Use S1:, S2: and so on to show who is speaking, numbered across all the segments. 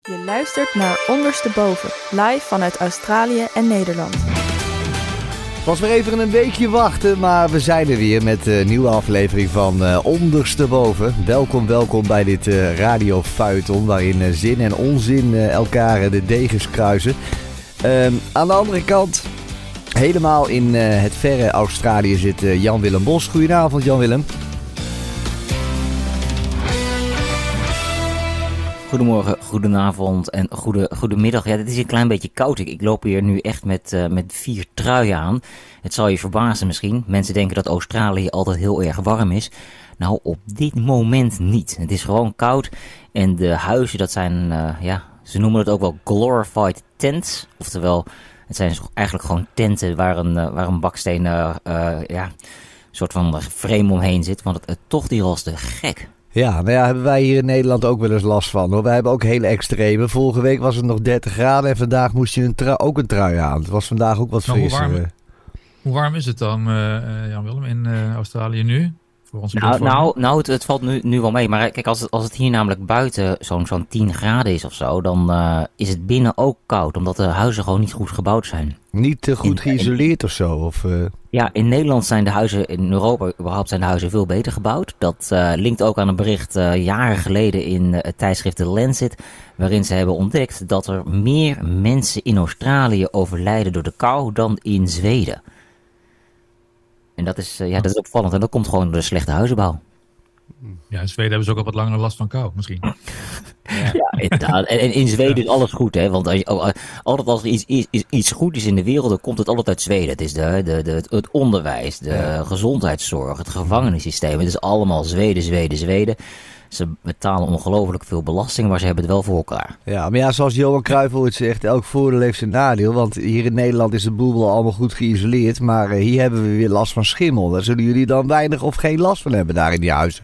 S1: Je luistert naar Ondersteboven, live vanuit Australië en Nederland.
S2: Het was weer even een weekje wachten, maar we zijn er weer met een nieuwe aflevering van Ondersteboven. Welkom bij dit radiofeuilleton waarin zin en onzin elkaar de degens kruisen. Aan de andere kant, helemaal in het verre Australië zit Jan-Willem Bos. Goedenavond Jan-Willem.
S3: Goedemorgen, goedenavond en goedemiddag. Ja, dit is een klein beetje koud. Ik loop hier nu echt met 4 truien aan. Het zal je verbazen misschien. Mensen denken dat Australië altijd heel erg warm is. Nou, op dit moment niet. Het is gewoon koud. En de huizen, dat zijn, ze noemen het ook wel glorified tents. Oftewel, het zijn eigenlijk gewoon tenten waar een baksteen, soort van frame omheen zit. Want het tocht hier als de gek.
S2: Ja, nou ja, hebben wij hier in Nederland ook wel eens last van hoor. Wij hebben ook hele extreme. Vorige week was het nog 30 graden en vandaag moest je ook een trui aan. Het was vandaag ook wat frisser.
S4: Hoe warm is het dan, Jan-Willem, in Australië nu? Voor onze
S3: het valt nu wel mee. Maar kijk, als het hier namelijk buiten zo'n 10 graden is of zo, dan is het binnen ook koud. Omdat de huizen gewoon niet goed gebouwd zijn.
S2: Niet goed geïsoleerd of zo? Of,
S3: Ja, in Nederland zijn de huizen, in Europa überhaupt zijn de huizen veel beter gebouwd. Dat linkt ook aan een bericht jaren geleden in het tijdschrift The Lancet, waarin ze hebben ontdekt dat er meer mensen in Australië overlijden door de kou dan in Zweden. En dat is opvallend en dat komt gewoon door de slechte huizenbouw.
S4: Ja, in Zweden hebben ze ook al wat langer last van kou misschien.
S3: Ja, inderdaad. En in Zweden is alles goed, hè. Want altijd als er iets goed is in de wereld, dan komt het altijd uit Zweden. Het is het onderwijs, de gezondheidszorg, het gevangenissysteem. Het is allemaal Zweden. Ze betalen ongelooflijk veel belasting, maar ze hebben het wel voor elkaar.
S2: Ja, maar ja, zoals Johan Cruijff ooit zegt, elk voordeel heeft zijn nadeel. Want hier in Nederland is de boel wel allemaal goed geïsoleerd. Maar hier hebben we weer last van schimmel. Daar zullen jullie dan weinig of geen last van hebben daar in die huizen.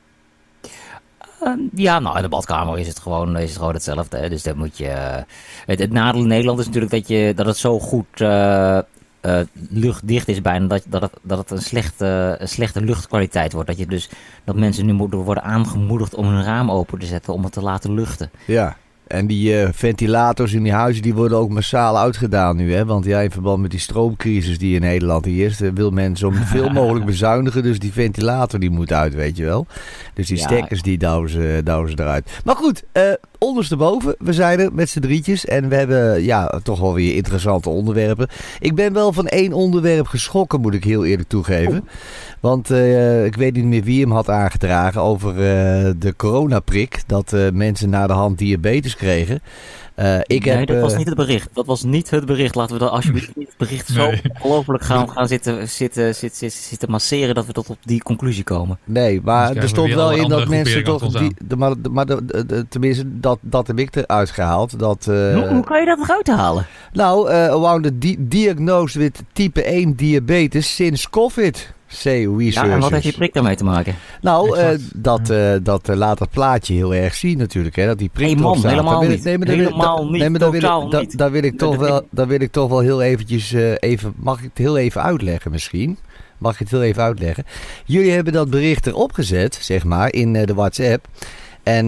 S3: In de badkamer is het gewoon hetzelfde. Hè? Dus dat moet je. Het nadeel in Nederland is natuurlijk dat het zo goed luchtdicht is bijna dat het een slechte luchtkwaliteit wordt. Dat mensen nu moeten worden aangemoedigd om hun raam open te zetten om het te laten luchten.
S2: Ja. En die ventilators in die huizen die worden ook massaal uitgedaan nu. Hè? Want ja, in verband met die stroomcrisis die in Nederland heerst, wil men zo veel mogelijk bezuinigen. Dus die ventilator die moet uit, weet je wel. Dus die stekkers die douwen ze eruit. Maar goed, ondersteboven, we zijn er met z'n drietjes. En we hebben toch wel weer interessante onderwerpen. Ik ben wel van 1 onderwerp geschrokken, moet ik heel eerlijk toegeven. Want ik weet niet meer wie hem had aangedragen over de coronaprik. Dat mensen na de hand diabetes kregen.
S3: Dat was niet het bericht. Dat was niet het bericht. Laten we dan alsjeblieft niet het bericht zo ongelooflijk gaan zitten masseren dat we tot op die conclusie komen.
S2: Nee, maar er stond wel in dat mensen toch... Tenminste, dat heb ik eruit gehaald.
S3: Hoe kan je dat eruit halen?
S2: Nou, diagnosed with type 1 diabetes sinds COVID.
S3: Ja, en wat heeft die prik daarmee te maken?
S2: Nou, dat laat het plaatje heel erg zien natuurlijk. Hè, dat die prik
S3: erop staat. Helemaal niet.
S2: Daar wil ik toch wel heel eventjes mag ik het heel even uitleggen misschien? Mag ik het heel even uitleggen? Jullie hebben dat bericht erop gezet, zeg maar, in de WhatsApp. En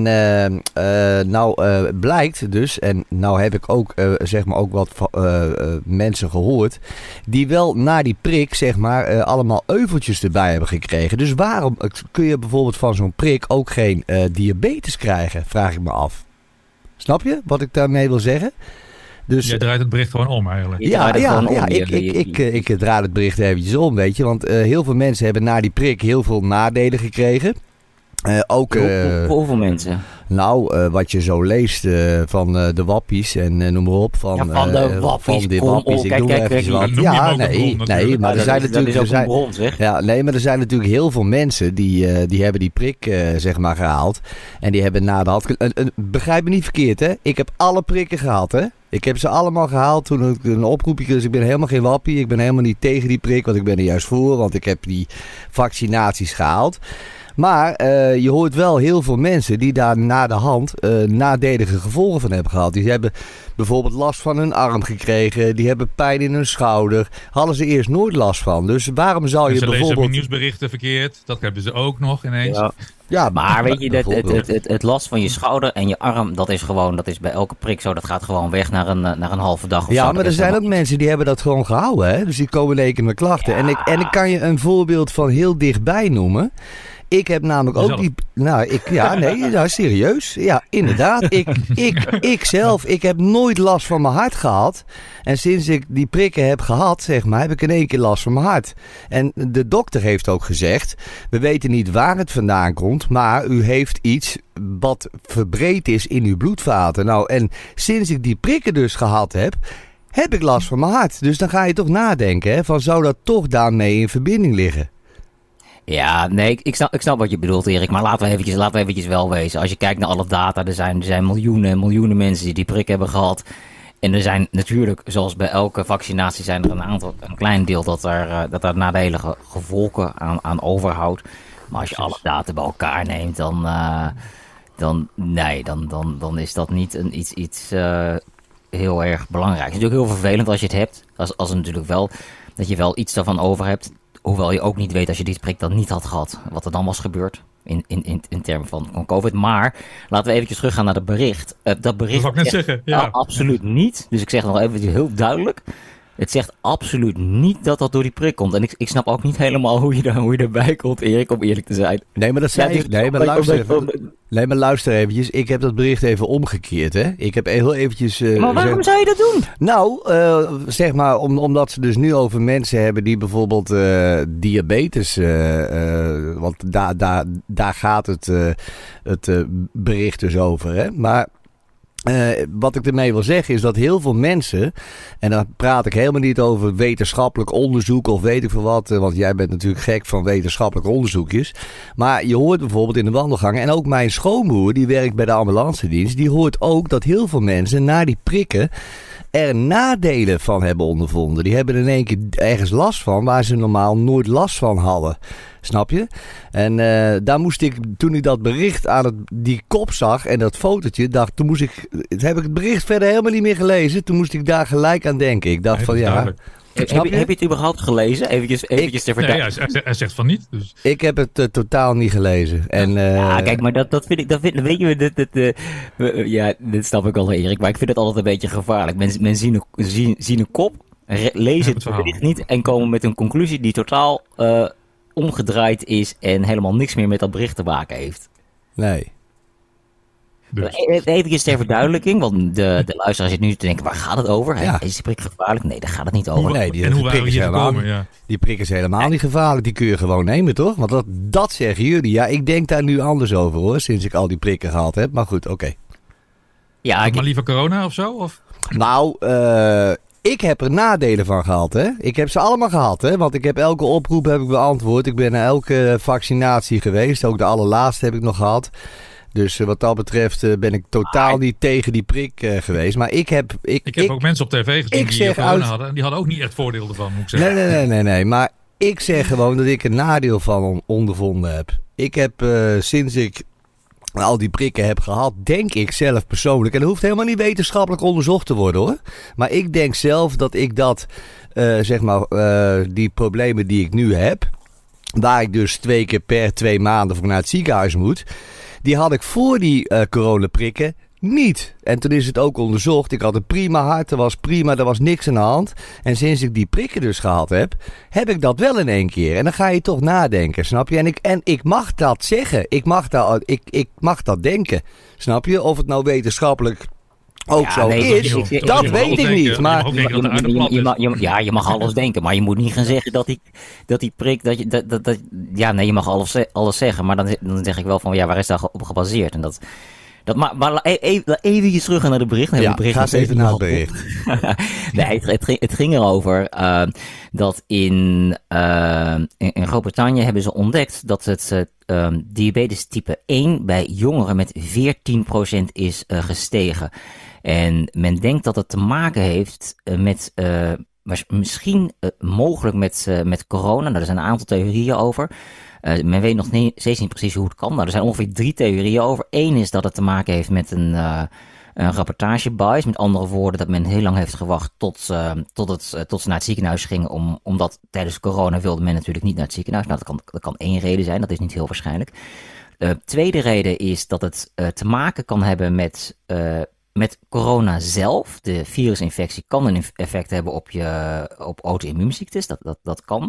S2: blijkt dus, en nou heb ik ook, ook wat mensen gehoord, die wel na die prik, allemaal euveltjes erbij hebben gekregen. Dus waarom kun je bijvoorbeeld van zo'n prik ook geen diabetes krijgen, vraag ik me af. Snap je wat ik daarmee wil zeggen? Dus,
S4: je draait het bericht gewoon om eigenlijk.
S2: Ik draai het bericht eventjes om, weet je. Want heel veel mensen hebben na die prik heel veel nadelen gekregen.
S3: Hoeveel mensen?
S2: Nou, wat je zo leest van de wappies en noem maar op. Van de wappies. Ik doe even wat. Ja, nee, maar er zijn natuurlijk... er zijn natuurlijk heel veel mensen die hebben die prik, gehaald. En die hebben na de hand... Begrijp me niet verkeerd, hè. Ik heb alle prikken gehaald, hè. Ik heb ze allemaal gehaald toen ik een oproepje... Dus ik ben helemaal geen wappie. Ik ben helemaal niet tegen die prik, want ik ben er juist voor. Want ik heb die vaccinaties gehaald. Maar je hoort wel heel veel mensen die daar na de hand nadelige gevolgen van hebben gehad. Die hebben bijvoorbeeld last van hun arm gekregen. Die hebben pijn in hun schouder. Hadden ze eerst nooit last van. Dus waarom zou je
S4: ze
S2: bijvoorbeeld...
S4: lezen nieuwsberichten verkeerd. Dat hebben ze ook nog ineens.
S2: Ja,
S3: Maar weet je, het last van je schouder en je arm, dat is bij elke prik zo. Dat gaat gewoon weg naar een halve dag of zo.
S2: Ja, maar
S3: Dat
S2: er
S3: is
S2: zijn
S3: dan-
S2: ook mensen die hebben dat gewoon gehouden. Hè? Dus die komen in één keer met klachten.
S3: Ja.
S2: En ik kan je een voorbeeld van heel dichtbij noemen. Ik heb namelijk ook
S4: Jezelf.
S2: serieus. Ja, inderdaad. Ik heb nooit last van mijn hart gehad. En sinds ik die prikken heb gehad, zeg maar, heb ik in één keer last van mijn hart. En de dokter heeft ook gezegd, we weten niet waar het vandaan komt, maar u heeft iets wat verbreed is in uw bloedvaten. Nou, en sinds ik die prikken dus gehad heb ik last van mijn hart. Dus dan ga je toch nadenken, hè, van zou dat toch daarmee in verbinding liggen?
S3: Ja, nee, ik snap wat je bedoelt, Erik. Maar laten we eventjes wel wezen. Als je kijkt naar alle data, er zijn miljoenen en miljoenen mensen die prik hebben gehad. En er zijn natuurlijk, zoals bij elke vaccinatie, zijn er een klein deel dat er nadelige gevolgen aan overhoudt. Maar als je alle data bij elkaar neemt, dan is dat niet iets heel erg belangrijk. Het is natuurlijk heel vervelend als je het hebt. Als het natuurlijk wel, dat je wel iets daarvan over hebt. Hoewel je ook niet weet als je die prik dan niet had gehad, wat er dan was gebeurd in termen van COVID. Maar laten we eventjes teruggaan naar het bericht. Dat bericht
S4: wou ik net zeggen, ja.
S3: absoluut niet. Dus ik zeg nog even heel duidelijk. Het zegt absoluut niet dat dat door die prik komt. En ik snap ook niet helemaal hoe je erbij komt, Erik, om eerlijk te zijn.
S2: Nee, maar dat zei
S3: Ja,
S2: ik. Nee, maar luister eventjes. Ik heb dat bericht even omgekeerd, hè. Ik heb heel eventjes...
S3: Maar waarom zou je dat doen?
S2: Nou, zeg maar, omdat ze dus nu over mensen hebben die bijvoorbeeld diabetes... want daar gaat het bericht dus over, hè. Maar... wat ik ermee wil zeggen is dat heel veel mensen, en dan praat ik helemaal niet over wetenschappelijk onderzoek of weet ik veel wat, want jij bent natuurlijk gek van wetenschappelijke onderzoekjes. Maar je hoort bijvoorbeeld in de wandelgangen, en ook mijn schoonbroer, die werkt bij de ambulancedienst, die hoort ook dat heel veel mensen na die prikken er nadelen van hebben ondervonden. Die hebben in één keer ergens last van waar ze normaal nooit last van hadden. Snap je? En daar moest ik, toen ik dat bericht aan die kop zag en dat fotootje, heb ik het bericht verder helemaal niet meer gelezen. Toen moest ik daar gelijk aan denken. Ik dacht van ja...
S3: Heb je het überhaupt gelezen? Eventjes te vertellen.
S4: Nee, hij zegt van niet. Dus.
S2: Ik heb het totaal niet gelezen. En,
S3: ja, kijk, maar dat vind ik, weet je, dit snap ik al, Erik, maar ik vind het altijd een beetje gevaarlijk. Men zien een kop, lezen het bericht niet en komen met een conclusie die totaal omgedraaid is en helemaal niks meer met dat bericht te maken heeft.
S2: Nee.
S4: Dus.
S3: Even ter verduidelijking, want de luisteraar zit nu te denken, waar gaat het over?
S2: Ja.
S3: Is die prik gevaarlijk? Nee, daar gaat het niet over.
S2: Nee,
S4: En hoe waren we hier gekomen? Ja.
S2: Die prik is helemaal niet gevaarlijk. Die kun je gewoon nemen, toch? Want dat zeggen jullie. Ja, ik denk daar nu anders over, hoor. Sinds ik al die prikken gehad heb. Maar goed, oké.
S3: Ja,
S4: Maar liever corona of zo? Of?
S2: Nou, ik heb er nadelen van gehad, hè. Ik heb ze allemaal gehad, hè. Want ik heb elke oproep heb ik beantwoord. Ik ben naar elke vaccinatie geweest. Ook de allerlaatste heb ik nog gehad. Dus wat dat betreft ben ik totaal niet tegen die prik geweest. Maar ik heb
S4: ook mensen op tv gezien die corona hadden. En die hadden ook niet echt voordeel ervan, moet ik zeggen.
S2: Nee. Maar ik zeg gewoon dat ik een nadeel van ondervonden heb. Ik heb sinds ik al die prikken heb gehad, denk ik zelf persoonlijk. En dat hoeft helemaal niet wetenschappelijk onderzocht te worden, hoor. Maar ik denk zelf dat ik die problemen die ik nu heb, waar ik dus 2 keer per 2 maanden voor naar het ziekenhuis moet, die had ik voor die coronaprikken niet. En toen is het ook onderzocht. Ik had een prima hart, er was prima, er was niks aan de hand. En sinds ik die prikken dus gehad heb ik dat wel in één keer. En dan ga je toch nadenken, snap je? En ik mag dat zeggen. Ik mag dat denken. Snap je? Of het nou wetenschappelijk ook zo is, dat weet ik niet. Maar
S3: je mag alles denken, maar je moet niet gaan zeggen dat die prik, je mag alles zeggen, maar dan zeg ik wel van, ja, waar is dat op gebaseerd? En maar even terug naar de bericht.
S2: Ja, ga eens even naar het bericht.
S3: Nee, het ging erover dat in Groot-Brittannië hebben ze ontdekt dat het diabetes type 1 bij jongeren met 14% is gestegen. En men denkt dat het te maken heeft met misschien mogelijk met corona. Nou, er zijn een aantal theorieën over. Men weet nog steeds niet precies hoe het kan. Nou, er zijn ongeveer 3 theorieën over. Eén is dat het te maken heeft met een rapportagebias. Met andere woorden, dat men heel lang heeft gewacht tot ze naar het ziekenhuis gingen. Omdat tijdens corona wilde men natuurlijk niet naar het ziekenhuis. Nou, dat kan 1 reden zijn. Dat is niet heel waarschijnlijk. Tweede reden is dat het te maken kan hebben met corona zelf. De virusinfectie kan een effect hebben op auto-immuunziektes. Dat kan.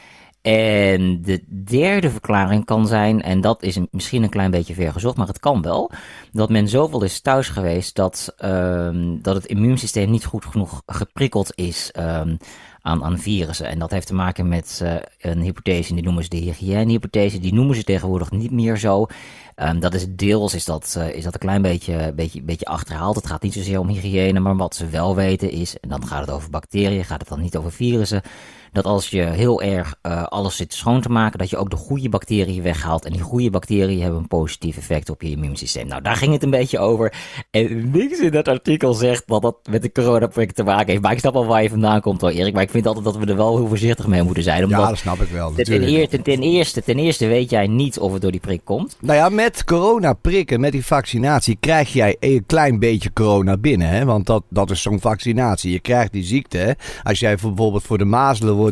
S3: En de derde verklaring kan zijn, en dat is misschien een klein beetje vergezocht, maar het kan wel, dat men zoveel is thuis geweest dat het immuunsysteem niet goed genoeg geprikkeld is aan virussen. En dat heeft te maken met een hypothese, die noemen ze de hygiënehypothese. Die noemen ze tegenwoordig niet meer zo. Dat is deels is dat een klein beetje achterhaald. Het gaat niet zozeer om hygiëne, maar wat ze wel weten is, en dan gaat het over bacteriën, gaat het dan niet over virussen, dat als je heel erg alles zit schoon te maken, dat je ook de goede bacteriën weghaalt. En die goede bacteriën hebben een positief effect op je immuunsysteem. Nou, daar ging het een beetje over. En niks in dat artikel zegt dat dat met de coronaprik te maken heeft. Maar ik snap wel waar je vandaan komt hoor, Erik. Maar ik vind altijd dat we er wel heel voorzichtig mee moeten zijn. Omdat
S2: dat snap ik wel.
S3: Ten eerste weet jij niet of het door die prik komt.
S2: Nou ja, met coronaprikken, met die vaccinatie, krijg jij een klein beetje corona binnen. Hè? Want dat is zo'n vaccinatie. Je krijgt die ziekte. Hè? Als jij bijvoorbeeld voor de mazelen wordt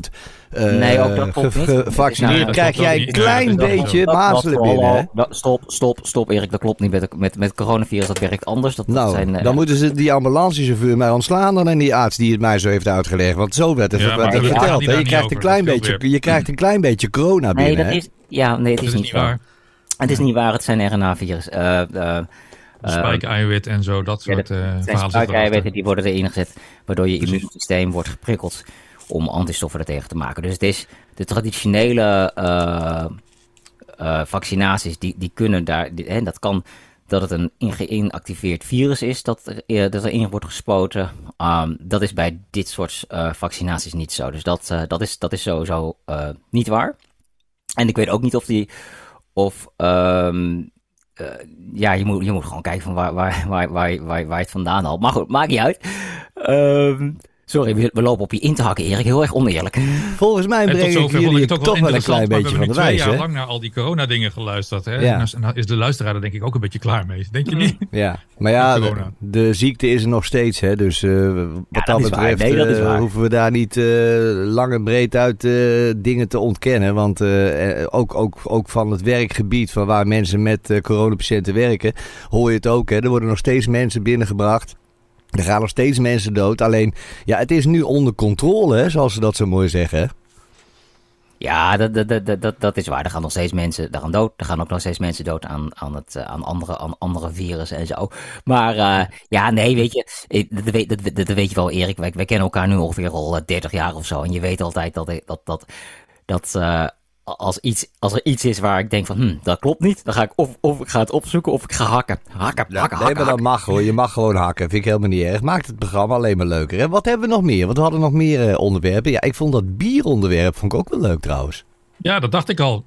S2: gevaccineerd, krijg jij een klein beetje mazelen binnen. Hè?
S3: Stop Erik, dat klopt niet. Met coronavirus, dat werkt anders.
S2: Dan moeten ze die ambulancechauffeur mij ontslaan en die arts die het mij zo heeft uitgelegd. Want zo werd het verteld. Hè? Je krijgt een klein beetje corona binnen.
S3: Het is niet waar. Het is niet waar, het zijn RNA-virus.
S4: Spike-eiwit en zo, dat soort verhalen.
S3: Spike-eiwitten die worden erin gezet, waardoor je immuunsysteem wordt geprikkeld om antistoffen er tegen te maken. Dus het is de traditionele vaccinaties, die kunnen daar, dat kan dat het een geïnactiveerd virus is dat erin wordt gespoten. Dat is bij dit soort vaccinaties niet zo. Dus dat is sowieso niet waar. En ik weet ook niet je moet gewoon kijken van waar je het vandaan haalt. Maar goed, maakt niet uit. Sorry, we lopen op je in te hakken, Erik. Heel erg oneerlijk.
S2: Volgens mij breng ik jullie toch wel een klein beetje van de wijs.
S4: We hebben 2 jaar lang naar al die corona-dingen geluisterd. Hè?
S2: Ja.
S4: En dan is de luisteraar er denk ik ook een beetje klaar mee. Denk je niet?
S2: Ja, maar ja, de ziekte is er nog steeds. Hè? Dus wat dat betreft hoeven we daar niet lang en breed uit dingen te ontkennen. Want ook van het werkgebied van waar mensen met coronapatiënten werken, hoor je het ook. Hè? Er worden nog steeds mensen binnengebracht. Er gaan nog steeds mensen dood. Alleen, ja, het is nu onder controle, hè, zoals ze dat zo mooi zeggen. Hè?
S3: Ja, dat is waar. Er gaan nog steeds mensen dood. Er gaan ook nog steeds mensen dood aan andere virussen en zo. Maar weet je, dat weet je wel, Erik. Wij kennen elkaar nu ongeveer al 30 jaar of zo. En je weet altijd dat als er iets is waar ik denk van, dat klopt niet, dan ga ik of ik ga het opzoeken of ik ga hakken. Hakken.
S2: Maar dat mag hoor. Je mag gewoon hakken. Vind ik helemaal niet erg. Maakt het programma alleen maar leuker. En wat hebben we nog meer? Want we hadden nog meer onderwerpen. Ja, ik vond dat bieronderwerp vond ik ook wel leuk trouwens.
S4: Ja, dat dacht ik al.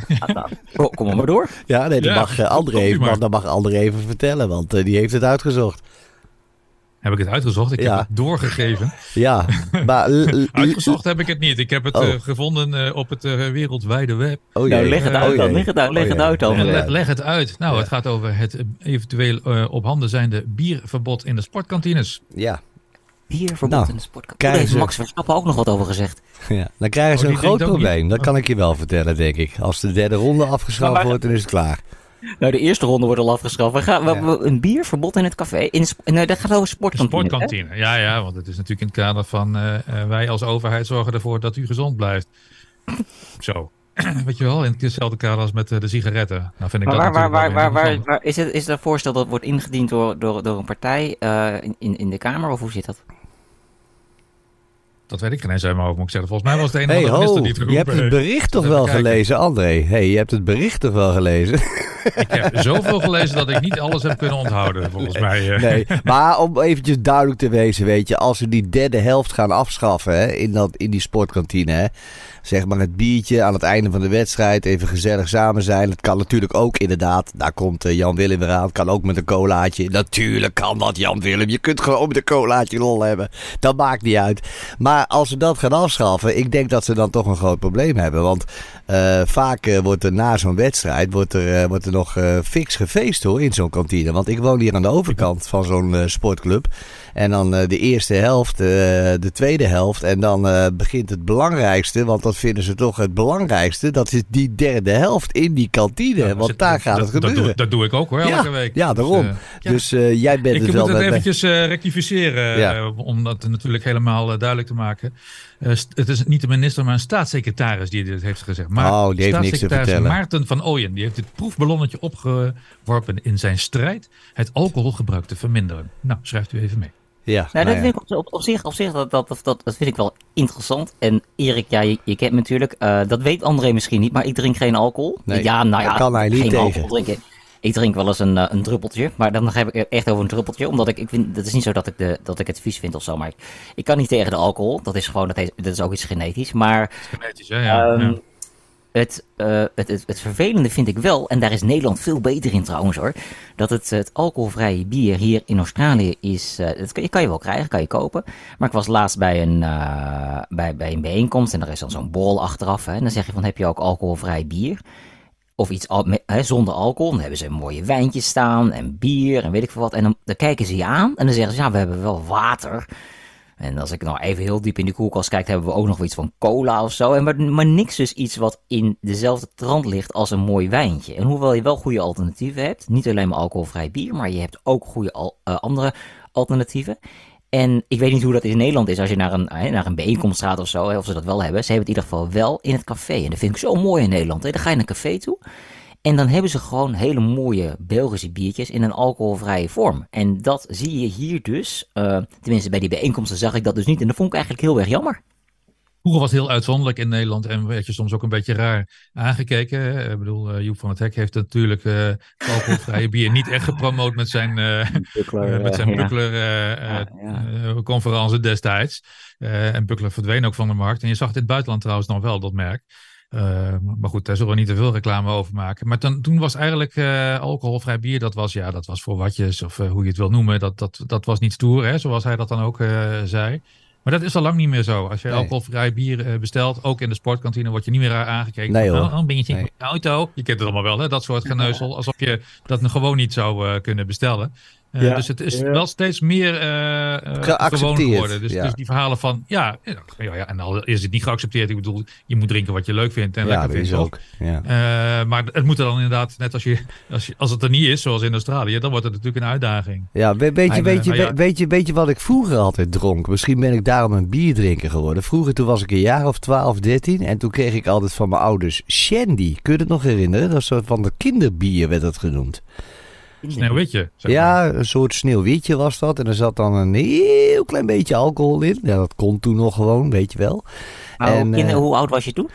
S3: Kom maar door.
S2: Ja, nee, dat mag André even vertellen, want die heeft het uitgezocht.
S4: Heb ik het uitgezocht? Ik heb het doorgegeven.
S2: Ja, maar
S4: uitgezocht heb ik het niet. Ik heb het gevonden op het wereldwijde web.
S3: Leg het uit dan.
S4: Leg het uit. Nou, het gaat over het eventueel op handen zijnde bierverbod in de sportkantines.
S2: Ja.
S3: Bierverbod in de sportkantines. Daar heeft Max Verstappen ook nog wat over gezegd.
S2: Ja, dan krijgen ze een groot probleem. Dat kan ik je wel vertellen, denk ik. Als de derde ronde afgeschaft wordt, dan is het klaar.
S3: Nou, de eerste ronde wordt al afgeschaft. We gaan een bierverbod in het café. Dat gaat over sportkantine.
S4: Sportkantine, ja, want het is natuurlijk in het kader van wij als overheid zorgen ervoor dat u gezond blijft. Zo. Weet je wel, in hetzelfde kader als met de sigaretten. Nou vind ik
S3: waar is er een voorstel dat wordt ingediend door een partij in de Kamer? Of hoe zit dat?
S4: Dat weet ik geen eens uit mijn hoofd, moet ik zeggen. Volgens mij was het een of andere minister die het geroepen.
S2: Je hebt het bericht toch wel gelezen, André? Je hebt het bericht toch wel gelezen?
S4: Ik heb zoveel gelezen dat ik niet alles heb kunnen onthouden, volgens mij.
S2: Nee, maar om eventjes duidelijk te wezen, weet je, als we die derde helft gaan afschaffen, hè, in die sportkantine, hè, zeg maar het biertje aan het einde van de wedstrijd. Even gezellig samen zijn. Het kan natuurlijk ook inderdaad. Daar komt Jan Willem weer aan. Het kan ook met een colaatje. Natuurlijk kan dat, Jan Willem. Je kunt gewoon met een colaatje lol hebben. Dat maakt niet uit. Maar als ze dat gaan afschaffen, ik denk dat ze dan toch een groot probleem hebben. Want vaak wordt er na zo'n wedstrijd wordt er nog fix gefeest hoor in zo'n kantine. Want ik woon hier aan de overkant van zo'n sportclub. En dan de eerste helft, de tweede helft. En dan begint het belangrijkste. Want dat vinden ze toch het belangrijkste. Dat is die derde helft in die kantine. Ja, want daar gaat het gebeuren.
S4: Dat doe ik ook hoor, elke week.
S2: Ja, daarom. Dus jij bent het wel...
S4: Ik moet het eventjes rectificeren. Om dat natuurlijk helemaal duidelijk te maken. Het is niet de minister, maar een staatssecretaris die dit heeft gezegd. Maar
S2: die heeft niks te vertellen.
S4: Maarten van Ooyen, die heeft het proefballonnetje opgeworpen in zijn strijd het alcoholgebruik te verminderen. Nou, schrijft u even mee.
S2: Ja,
S3: dat vind ik op zich dat vind ik wel interessant. En Erik, je kent me natuurlijk. Dat weet André misschien niet, maar ik drink geen alcohol.
S2: Nee, dat kan hij niet
S3: geen
S2: tegen.
S3: Alcohol drinken. Ik drink wel eens een druppeltje, maar dan heb ik het echt over een druppeltje. Omdat ik vind, dat is niet zo dat ik het vies vind of zo, maar ik kan niet tegen de alcohol. Dat is gewoon, dat is ook iets genetisch. Maar
S4: genetisch, ja.
S3: Het vervelende vind ik wel, en daar is Nederland veel beter in trouwens hoor, dat het alcoholvrije bier hier in Australië is, dat kan je wel krijgen, kan je kopen. Maar ik was laatst bij een bijeenkomst en er is dan zo'n borrel achteraf. Hè, en dan zeg je van, heb je ook alcoholvrij bier? Of iets zonder alcohol. Dan hebben ze mooie wijntjes staan en bier en weet ik veel wat. En dan kijken ze je aan en dan zeggen ze, ja, we hebben wel water. En als ik nou even heel diep in de koelkast kijk, hebben we ook nog iets van cola of zo. Maar niks dus iets wat in dezelfde trant ligt als een mooi wijntje. En hoewel je wel goede alternatieven hebt, niet alleen maar alcoholvrij bier, maar je hebt ook goede andere alternatieven. En ik weet niet hoe dat in Nederland is als je naar een bijeenkomst gaat of zo, of ze dat wel hebben. Ze hebben het in ieder geval wel in het café. En dat vind ik zo mooi in Nederland. Hè. Dan ga je naar een café toe en dan hebben ze gewoon hele mooie Belgische biertjes in een alcoholvrije vorm. En dat zie je hier dus. Tenminste, bij die bijeenkomsten zag ik dat dus niet. En dat vond ik eigenlijk heel erg jammer.
S4: Vroeger was het heel uitzonderlijk in Nederland en werd je soms ook een beetje raar aangekeken. Ik bedoel, Joep van het Hek heeft natuurlijk het alcoholvrije bier niet echt gepromoot met zijn Buckler-conferentie destijds. En Buckler verdween ook van de markt. En je zag het in het buitenland trouwens nog wel, dat merk. Maar goed, daar zullen we niet te veel reclame over maken. Maar toen was eigenlijk alcoholvrij bier, dat was voor watjes of hoe je het wil noemen. Dat was niet stoer, hè, zoals hij dat dan ook zei. Maar dat is al lang niet meer zo. Als je alcoholvrij bier bestelt, ook in de sportkantine, word je niet meer aangekeken.
S2: Nee, hoor.
S4: Dan ben je in de auto. Je kent het allemaal wel, hè? Dat soort geneuzel. Alsof je dat gewoon niet zou kunnen bestellen. Dus het is wel steeds meer gewoon geworden. Dus die verhalen van, en al is het niet geaccepteerd. Ik bedoel, je moet drinken wat je leuk vindt en lekker vindt. Ook. Ja. Maar het moet er dan inderdaad, net als het er niet is, zoals in Australië, dan wordt het natuurlijk een uitdaging.
S2: Ja, weet je wat ik vroeger altijd dronk? Misschien ben ik daarom een bierdrinker geworden. Vroeger, toen was ik een jaar of 12, 13 en toen kreeg ik altijd van mijn ouders shandy. Kun je het nog herinneren? Dat was soort van de kinderbier werd dat genoemd.
S4: Sneeuwwitje.
S2: Ja, een soort sneeuwwitje was dat. En er zat dan een heel klein beetje alcohol in. Ja, dat kon toen nog gewoon, weet je wel.
S3: En, hoe oud was je toen?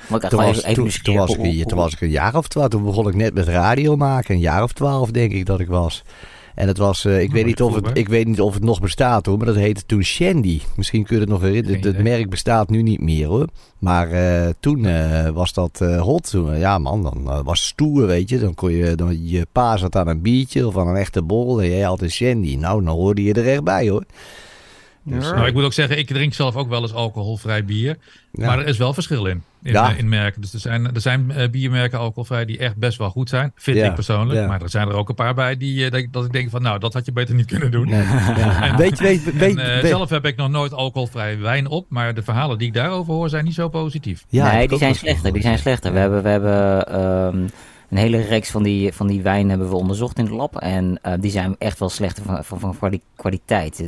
S2: Toen was ik een jaar of 12. Toen begon ik net met radio maken. Een jaar of 12 denk ik dat ik was. En het was, ik weet niet of het nog bestaat hoor, maar dat heette toen Shandy. Misschien kun je het nog herinneren. Het merk bestaat nu niet meer hoor. Maar toen was dat hot. Ja man, dan was het stoer weet je. Dan kon je pa zat aan een biertje of aan een echte borrel en jij had een Shandy. Nou, dan hoorde je er echt bij hoor.
S4: Dus, ik moet ook zeggen, ik drink zelf ook wel eens alcoholvrij bier. Ja. Maar er is wel verschil in merken. Dus er zijn biermerken alcoholvrij die echt best wel goed zijn. Vind ik persoonlijk. Ja. Maar er zijn er ook een paar bij dat ik denk van nou, dat had je beter niet kunnen doen. Nee. Zelf heb ik nog nooit alcoholvrij wijn op. Maar de verhalen die ik daarover hoor zijn niet zo positief.
S3: Ja, nee, die zijn slechter. We hebben een hele reeks van die wijn hebben we onderzocht in het lab. En die zijn echt wel slechter van kwaliteit.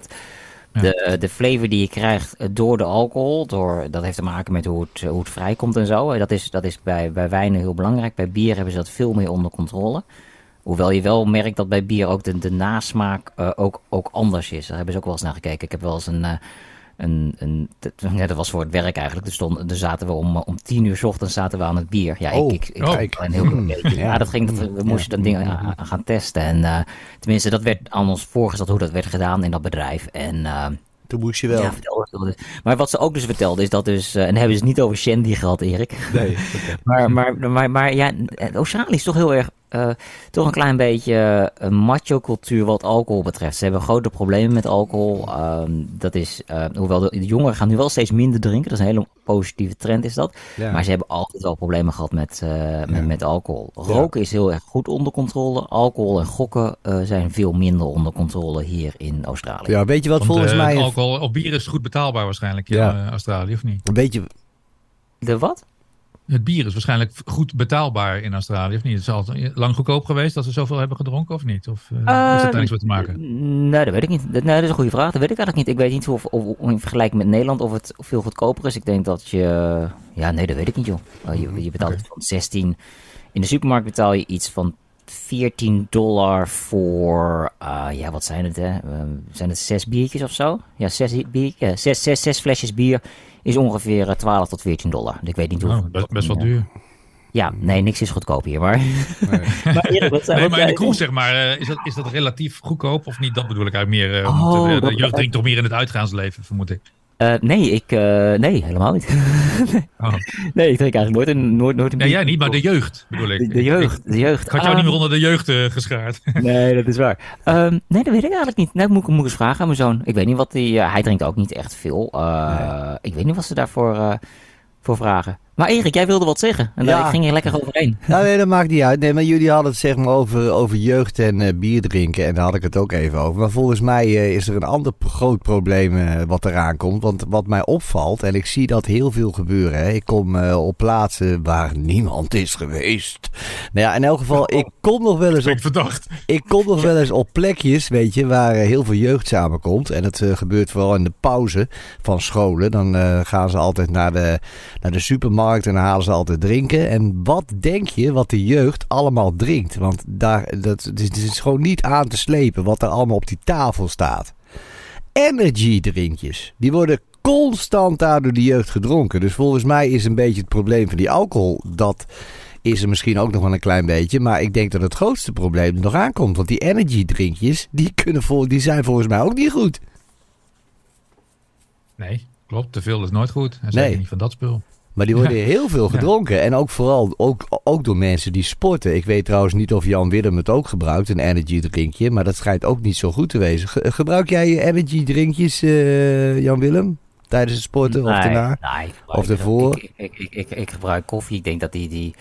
S3: De flavor die je krijgt door de alcohol, dat heeft te maken met hoe het vrijkomt en zo. Dat is bij wijnen heel belangrijk. Bij bier hebben ze dat veel meer onder controle. Hoewel je wel merkt dat bij bier ook de nasmaak ook anders is. Daar hebben ze ook wel eens naar gekeken. Ik heb wel eens dat was voor het werk eigenlijk. Daar zaten we om 10:00 ochtends zaten we aan het bier. Ja, ik een heel klein beetje. Ja, we moesten dat ding gaan testen. En tenminste, dat werd aan ons voorgesteld hoe dat werd gedaan in dat bedrijf. En
S2: Toen moest je wel.
S3: Ja, vertel dus. Maar wat ze ook dus vertelde is dat dus... en dan hebben ze het niet over Shandy gehad, Erik.
S2: Nee.
S3: Maar ja, Australië is toch heel erg... toch een klein beetje een macho-cultuur wat alcohol betreft. Ze hebben grote problemen met alcohol. Dat is... hoewel de jongeren gaan nu wel steeds minder drinken. Dat is een hele positieve trend is dat.
S2: Ja.
S3: Maar ze hebben altijd wel problemen gehad met alcohol. Roken is heel erg goed onder controle. Alcohol en gokken zijn veel minder onder controle hier in Australië.
S2: Ja, weet je wat volgens mij...
S4: Alcohol of bier is goed betaalbaar waarschijnlijk in Australië, of niet?
S2: Weet je...
S3: De wat?
S4: Het bier is waarschijnlijk goed betaalbaar in Australië, of niet? Het is altijd lang goedkoop geweest dat ze zoveel hebben gedronken, of niet? Of heeft dat daar niks mee te maken?
S3: Nee, dat weet ik niet. Nee, dat is een goede vraag. Dat weet ik eigenlijk niet. Ik weet niet of in vergelijking met Nederland of het veel goedkoper is. Ik denk dat je... Ja, nee, dat weet ik niet, joh. Je betaalt van 16... In de supermarkt betaal je iets van $14 voor... ja, wat zijn het, hè? Zijn het 6 biertjes of zo? Ja, 6 flesjes bier is ongeveer $12 tot $14. Ik weet niet hoe...
S4: Best wel duur.
S3: Ja, nee, niks is goedkoop hier, maar...
S2: Nee.
S3: maar Erik,
S4: maar in de kroeg, zeg maar, is dat relatief goedkoop of niet? Dat bedoel ik eigenlijk meer. De jeugd drinkt toch meer in het uitgaansleven, vermoed ik.
S3: Nee, helemaal niet. Nee, ik drink eigenlijk nooit een bier.
S4: Nee, jij niet, maar de jeugd bedoel ik.
S3: De jeugd.
S4: Ik had jou niet meer onder de jeugd geschaard.
S3: Nee, dat is waar. Nee, dat weet ik eigenlijk niet. Nee, moet ik eens vragen aan mijn zoon. Ik weet niet wat hij drinkt ook niet echt veel. Nee. Ik weet niet wat ze daarvoor voor vragen. Maar Erik, jij wilde wat zeggen. En ik ging hier lekker overheen.
S2: Nou, nee, dat maakt niet uit. Nee, maar jullie hadden het zeg maar over jeugd en bier drinken. En daar had ik het ook even over. Maar volgens mij is er een ander groot probleem wat eraan komt. Want wat mij opvalt, en ik zie dat heel veel gebeuren. Hè. Ik kom op plaatsen waar niemand is geweest. Nou ja, in elk geval, ik kom nog wel eens op...
S4: verdacht.
S2: Ik kom nog wel eens op plekjes, weet je, waar heel veel jeugd samenkomt. En het gebeurt vooral in de pauze van scholen. Dan gaan ze altijd naar de supermarkt. En dan halen ze altijd drinken. En wat denk je wat de jeugd allemaal drinkt? Want het is gewoon niet aan te slepen wat er allemaal op die tafel staat. Energy drinkjes. Die worden constant daar door de jeugd gedronken. Dus volgens mij is een beetje het probleem van die alcohol. Dat is er misschien ook nog wel een klein beetje. Maar ik denk dat het grootste probleem er nog aankomt. Want die energy drinkjes, die zijn volgens mij ook niet goed.
S4: Nee, klopt. Te veel is nooit goed. En zeker niet van dat spul.
S2: Maar die worden heel veel gedronken. En ook vooral ook door mensen die sporten. Ik weet trouwens niet of Jan Willem het ook gebruikt, een energy drinkje. Maar dat schijnt ook niet zo goed te wezen. Gebruik jij je energy drinkjes, Jan Willem? Tijdens het sporten of daarna?
S3: Nee,
S2: of ervoor?
S3: Ik gebruik koffie. Ik denk dat die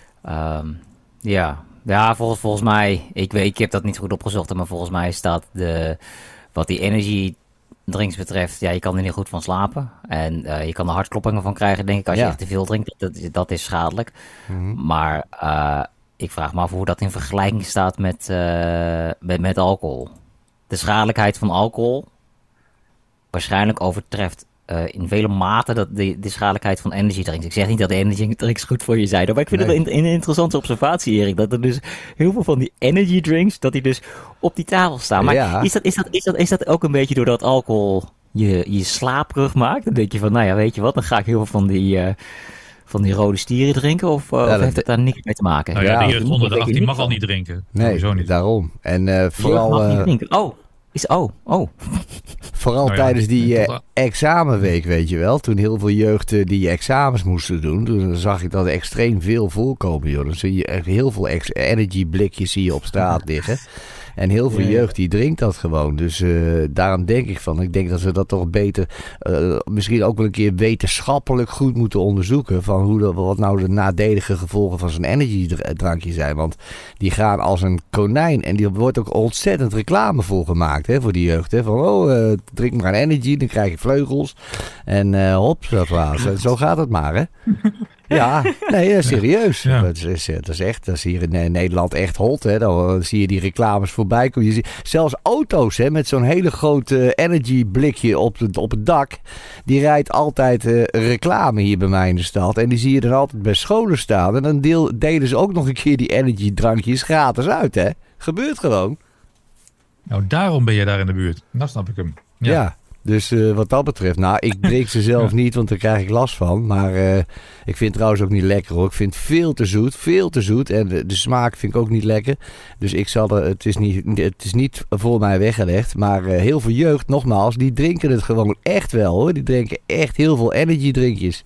S3: volgens mij... Ik heb dat niet goed opgezocht. Maar volgens mij staat wat die energy drinks betreft, ja, je kan er niet goed van slapen. En je kan er hartkloppingen van krijgen, denk ik, als je echt te veel drinkt. Dat is schadelijk. Mm-hmm. Maar ik vraag me af hoe dat in vergelijking staat met alcohol. De schadelijkheid van alcohol waarschijnlijk overtreft in vele mate de schadelijkheid van energy drinks. Ik zeg niet dat de energy drinks goed voor je zijn, maar ik vind het een interessante observatie, Erik. Dat er dus heel veel van die energy drinks, dat die dus op die tafel staan. Maar is dat ook een beetje doordat alcohol je slaperig maakt? Dan denk je van, nou ja, weet je wat, dan ga ik heel veel van die rode stieren drinken? Of heeft het daar niks mee te maken?
S4: Nou ja, de jeugd onder de 18 mag al niet drinken.
S2: Nee, sowieso niet. Daarom. En vooral...
S3: mag niet drinken.
S2: Vooral tijdens die examenweek, weet je wel. Toen heel veel jeugd die examens moesten doen. Toen zag ik dat er extreem veel voorkomen. Joh. Dan zie je echt heel veel energy blikjes zie je op straat liggen. En heel veel jeugd die drinkt dat gewoon. Dus daarom denk ik van. Ik denk dat we dat toch beter. Misschien ook wel een keer wetenschappelijk goed moeten onderzoeken. Van wat nou de nadelige gevolgen van zo'n energiedrankje zijn. Want die gaan als een konijn. En die wordt ook ontzettend reclame voor gemaakt. Hè, voor die jeugd. Hè, van drink maar een energy. Dan krijg je vleugels. En hop, zo gaat het maar. Hè. Ja, nee, serieus. Ja. Dat is hier in Nederland echt hot. Hè. Dan zie je die reclames voorbij komen. Je ziet zelfs auto's met zo'n hele grote energy blikje op het dak. Die rijdt altijd reclame hier bij mij in de stad. En die zie je dan altijd bij scholen staan. En dan delen ze ook nog een keer die energy drankjes gratis uit. Hè. Gebeurt gewoon.
S4: Nou, daarom ben je daar in de buurt. Dat snap ik hem.
S2: Ja. Dus wat dat betreft, ik drink ze zelf niet, want daar krijg ik last van. Maar ik vind het trouwens ook niet lekker hoor. Ik vind het veel te zoet. En de smaak vind ik ook niet lekker. Dus het is niet voor mij weggelegd. Maar heel veel jeugd, nogmaals, die drinken het gewoon echt wel hoor. Die drinken echt heel veel energy drinkjes.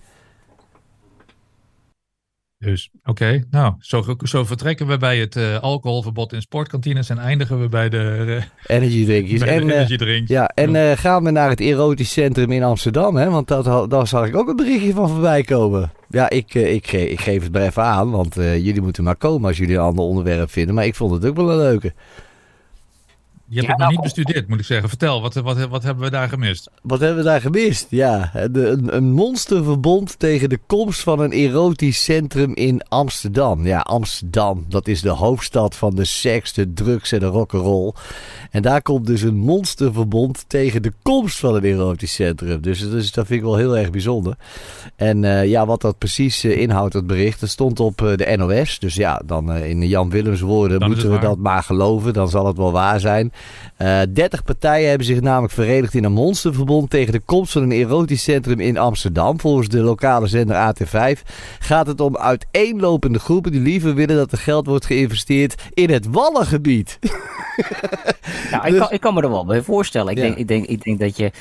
S4: Dus, oké. Nou, zo vertrekken we bij het alcoholverbod in sportkantines en eindigen we bij de
S2: energy drinkjes.
S4: Energy drinks.
S2: Ja, en gaan we naar het erotisch centrum in Amsterdam, hè? Want daar zag ik ook een berichtje van voorbij komen. Ja, ik geef het maar even aan, want jullie moeten maar komen als jullie een ander onderwerp vinden. Maar ik vond het ook wel een leuke.
S4: Je hebt het nog niet bestudeerd, moet ik zeggen. Vertel, wat hebben we daar gemist?
S2: Wat hebben we daar gemist? Ja, een monsterverbond tegen de komst van een erotisch centrum in Amsterdam. Ja, Amsterdam, dat is de hoofdstad van de seks, de drugs en de rock'n'roll. En daar komt dus een monsterverbond tegen de komst van een erotisch centrum. Dus dat vind ik wel heel erg bijzonder. En wat dat precies inhoudt, dat bericht, dat stond op de NOS. Dus ja, dan in Jan Willems woorden moeten we dat maar geloven. Dan zal het wel waar zijn. 30 partijen hebben zich namelijk verenigd in een monsterverbond tegen de komst van een erotisch centrum in Amsterdam. Volgens de lokale zender AT5 gaat het om uiteenlopende groepen die liever willen dat er geld wordt geïnvesteerd in het Wallengebied.
S3: Nou, ik kan me er wel bij voorstellen. Ik denk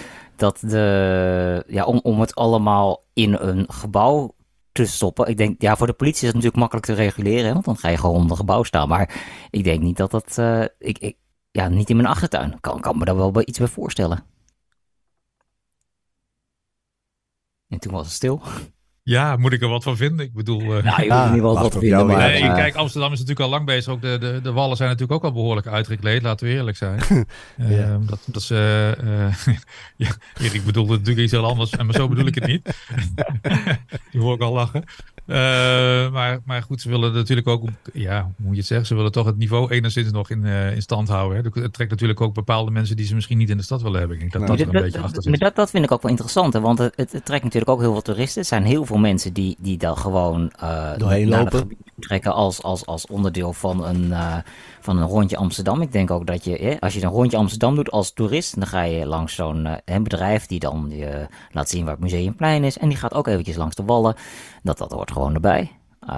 S3: dat om het allemaal in een gebouw te stoppen. Ik denk, voor de politie is het natuurlijk makkelijk te reguleren, hè, want dan ga je gewoon om een gebouw staan. Maar ik denk niet dat dat... niet in mijn achtertuin. Kan me daar wel iets bij voorstellen. En toen was het stil.
S4: Ja, moet ik er wat van vinden? Ik bedoel...
S3: je moet niet wel wat vinden. Maar,
S4: kijk, Amsterdam is natuurlijk al lang bezig. Ook de wallen zijn natuurlijk ook al behoorlijk uitgekleed. Laten we eerlijk zijn. Erik bedoelde natuurlijk iets heel anders. Maar zo bedoel ik het niet. Die hoor ik al lachen. Maar goed, ze willen natuurlijk ook... Ja, hoe moet je het zeggen? Ze willen toch het niveau enigszins nog in stand houden. Hè? Het trekt natuurlijk ook bepaalde mensen die ze misschien niet in de stad willen hebben. Ik denk dat er een beetje achter zit.
S3: Maar dat vind ik ook wel interessant. Hè? Want het trekt natuurlijk ook heel veel toeristen. Er zijn heel veel mensen die daar gewoon
S2: doorheen lopen.
S3: Trekken als onderdeel van een rondje Amsterdam. Ik denk ook dat als je een rondje Amsterdam doet als toerist, dan ga je langs zo'n bedrijf die dan je laat zien waar het Museumplein is. En die gaat ook eventjes langs de Wallen. Dat hoort gewoon erbij.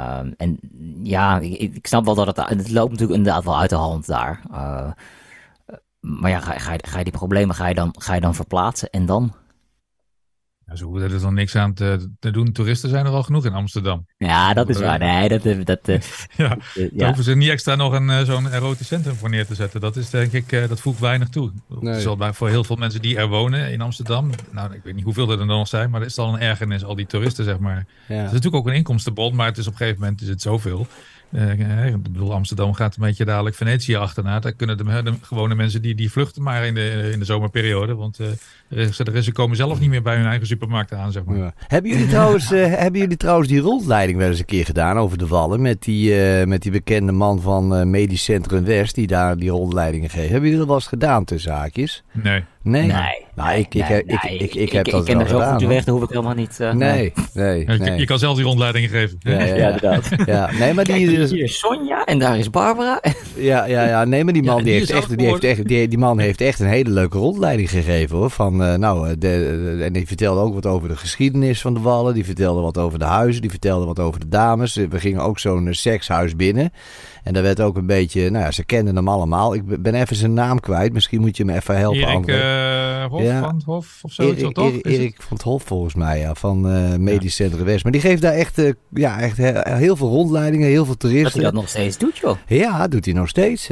S3: Ik snap wel dat het loopt natuurlijk inderdaad wel uit de hand daar. Maar ga je die problemen ga je dan verplaatsen en dan?
S4: Ja, zo er is dan niks aan te doen. Toeristen zijn er al genoeg in Amsterdam.
S3: Ja, dat is waar. Nee,
S4: daar hoeven ze niet extra nog zo'n erotisch centrum voor neer te zetten. Dat is denk ik, dat voegt weinig toe. Nee. Zal voor heel veel mensen die er wonen in Amsterdam, nou, ik weet niet hoeveel er dan nog zijn, maar er is al een ergernis, al die toeristen, zeg maar. Ja. Het is natuurlijk ook een inkomstenbron, maar het is op een gegeven moment is het zoveel. Ik bedoel, Amsterdam gaat een beetje dadelijk Venetië achterna. Daar kunnen de gewone mensen die vluchten maar in de zomerperiode. Want ze komen zelf niet meer bij hun eigen supermarkt aan, zeg maar. Ja.
S2: Hebben jullie trouwens die rondleiding wel eens een keer gedaan over de Wallen? Met die bekende man van Medisch Centrum West die daar die rondleidingen geeft. Hebben jullie dat wel eens gedaan tussen haakjes?
S4: Nee.
S2: Nou, ik heb dat
S3: ken
S2: wel
S3: er zo
S2: gedaan.
S3: goed de weg, dan hoef ik helemaal niet...
S2: Nee.
S4: Je kan zelf die rondleidingen geven.
S3: Ja, inderdaad.
S2: Ja, nee, maar
S3: hier is Sonja en daar is Barbara.
S2: Ja, nee, maar die man die man heeft echt een hele leuke rondleiding gegeven, hoor. En die vertelde ook wat over de geschiedenis van de Wallen. Die vertelde wat over de huizen. Die vertelde wat over de dames. We gingen ook zo'n sekshuis binnen. En daar werd ook een beetje... ze kenden hem allemaal. Ik ben even zijn naam kwijt. Misschien moet je me even helpen.
S4: Erik van het Hof of zo?
S2: Erik van het Hof volgens mij, ja. Van Medisch Centrum West. Maar die geeft daar echt heel veel rondleidingen. Heel veel toeristen. Dat
S3: hij dat nog steeds doet, joh.
S2: Ja, doet hij nog steeds.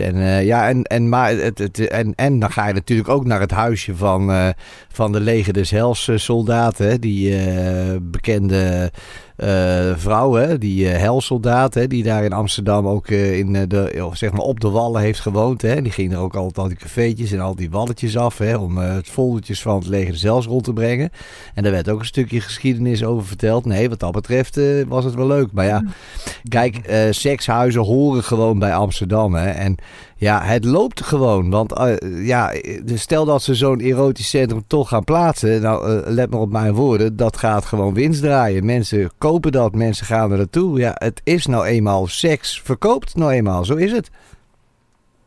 S2: En dan ga je natuurlijk ook naar het huisje van de Leger des Heils soldaten. Die bekende... vrouw, die helsoldaat, die daar in Amsterdam ook op de Wallen heeft gewoond. Hè. Die ging er ook altijd al die cafeetjes en al die walletjes af, om het foldertjes van het leger zelfs rond te brengen. En daar werd ook een stukje geschiedenis over verteld. Nee, wat dat betreft was het wel leuk. Maar ja, kijk, sekshuizen horen gewoon bij Amsterdam. Hè. En ja, het loopt gewoon. Want stel dat ze zo'n erotisch centrum toch gaan plaatsen. Nou, let maar op mijn woorden. Dat gaat gewoon winst draaien. Mensen kopen dat. Mensen gaan er naartoe. Ja, het is nou eenmaal seks. Verkoopt nou eenmaal. Zo is het.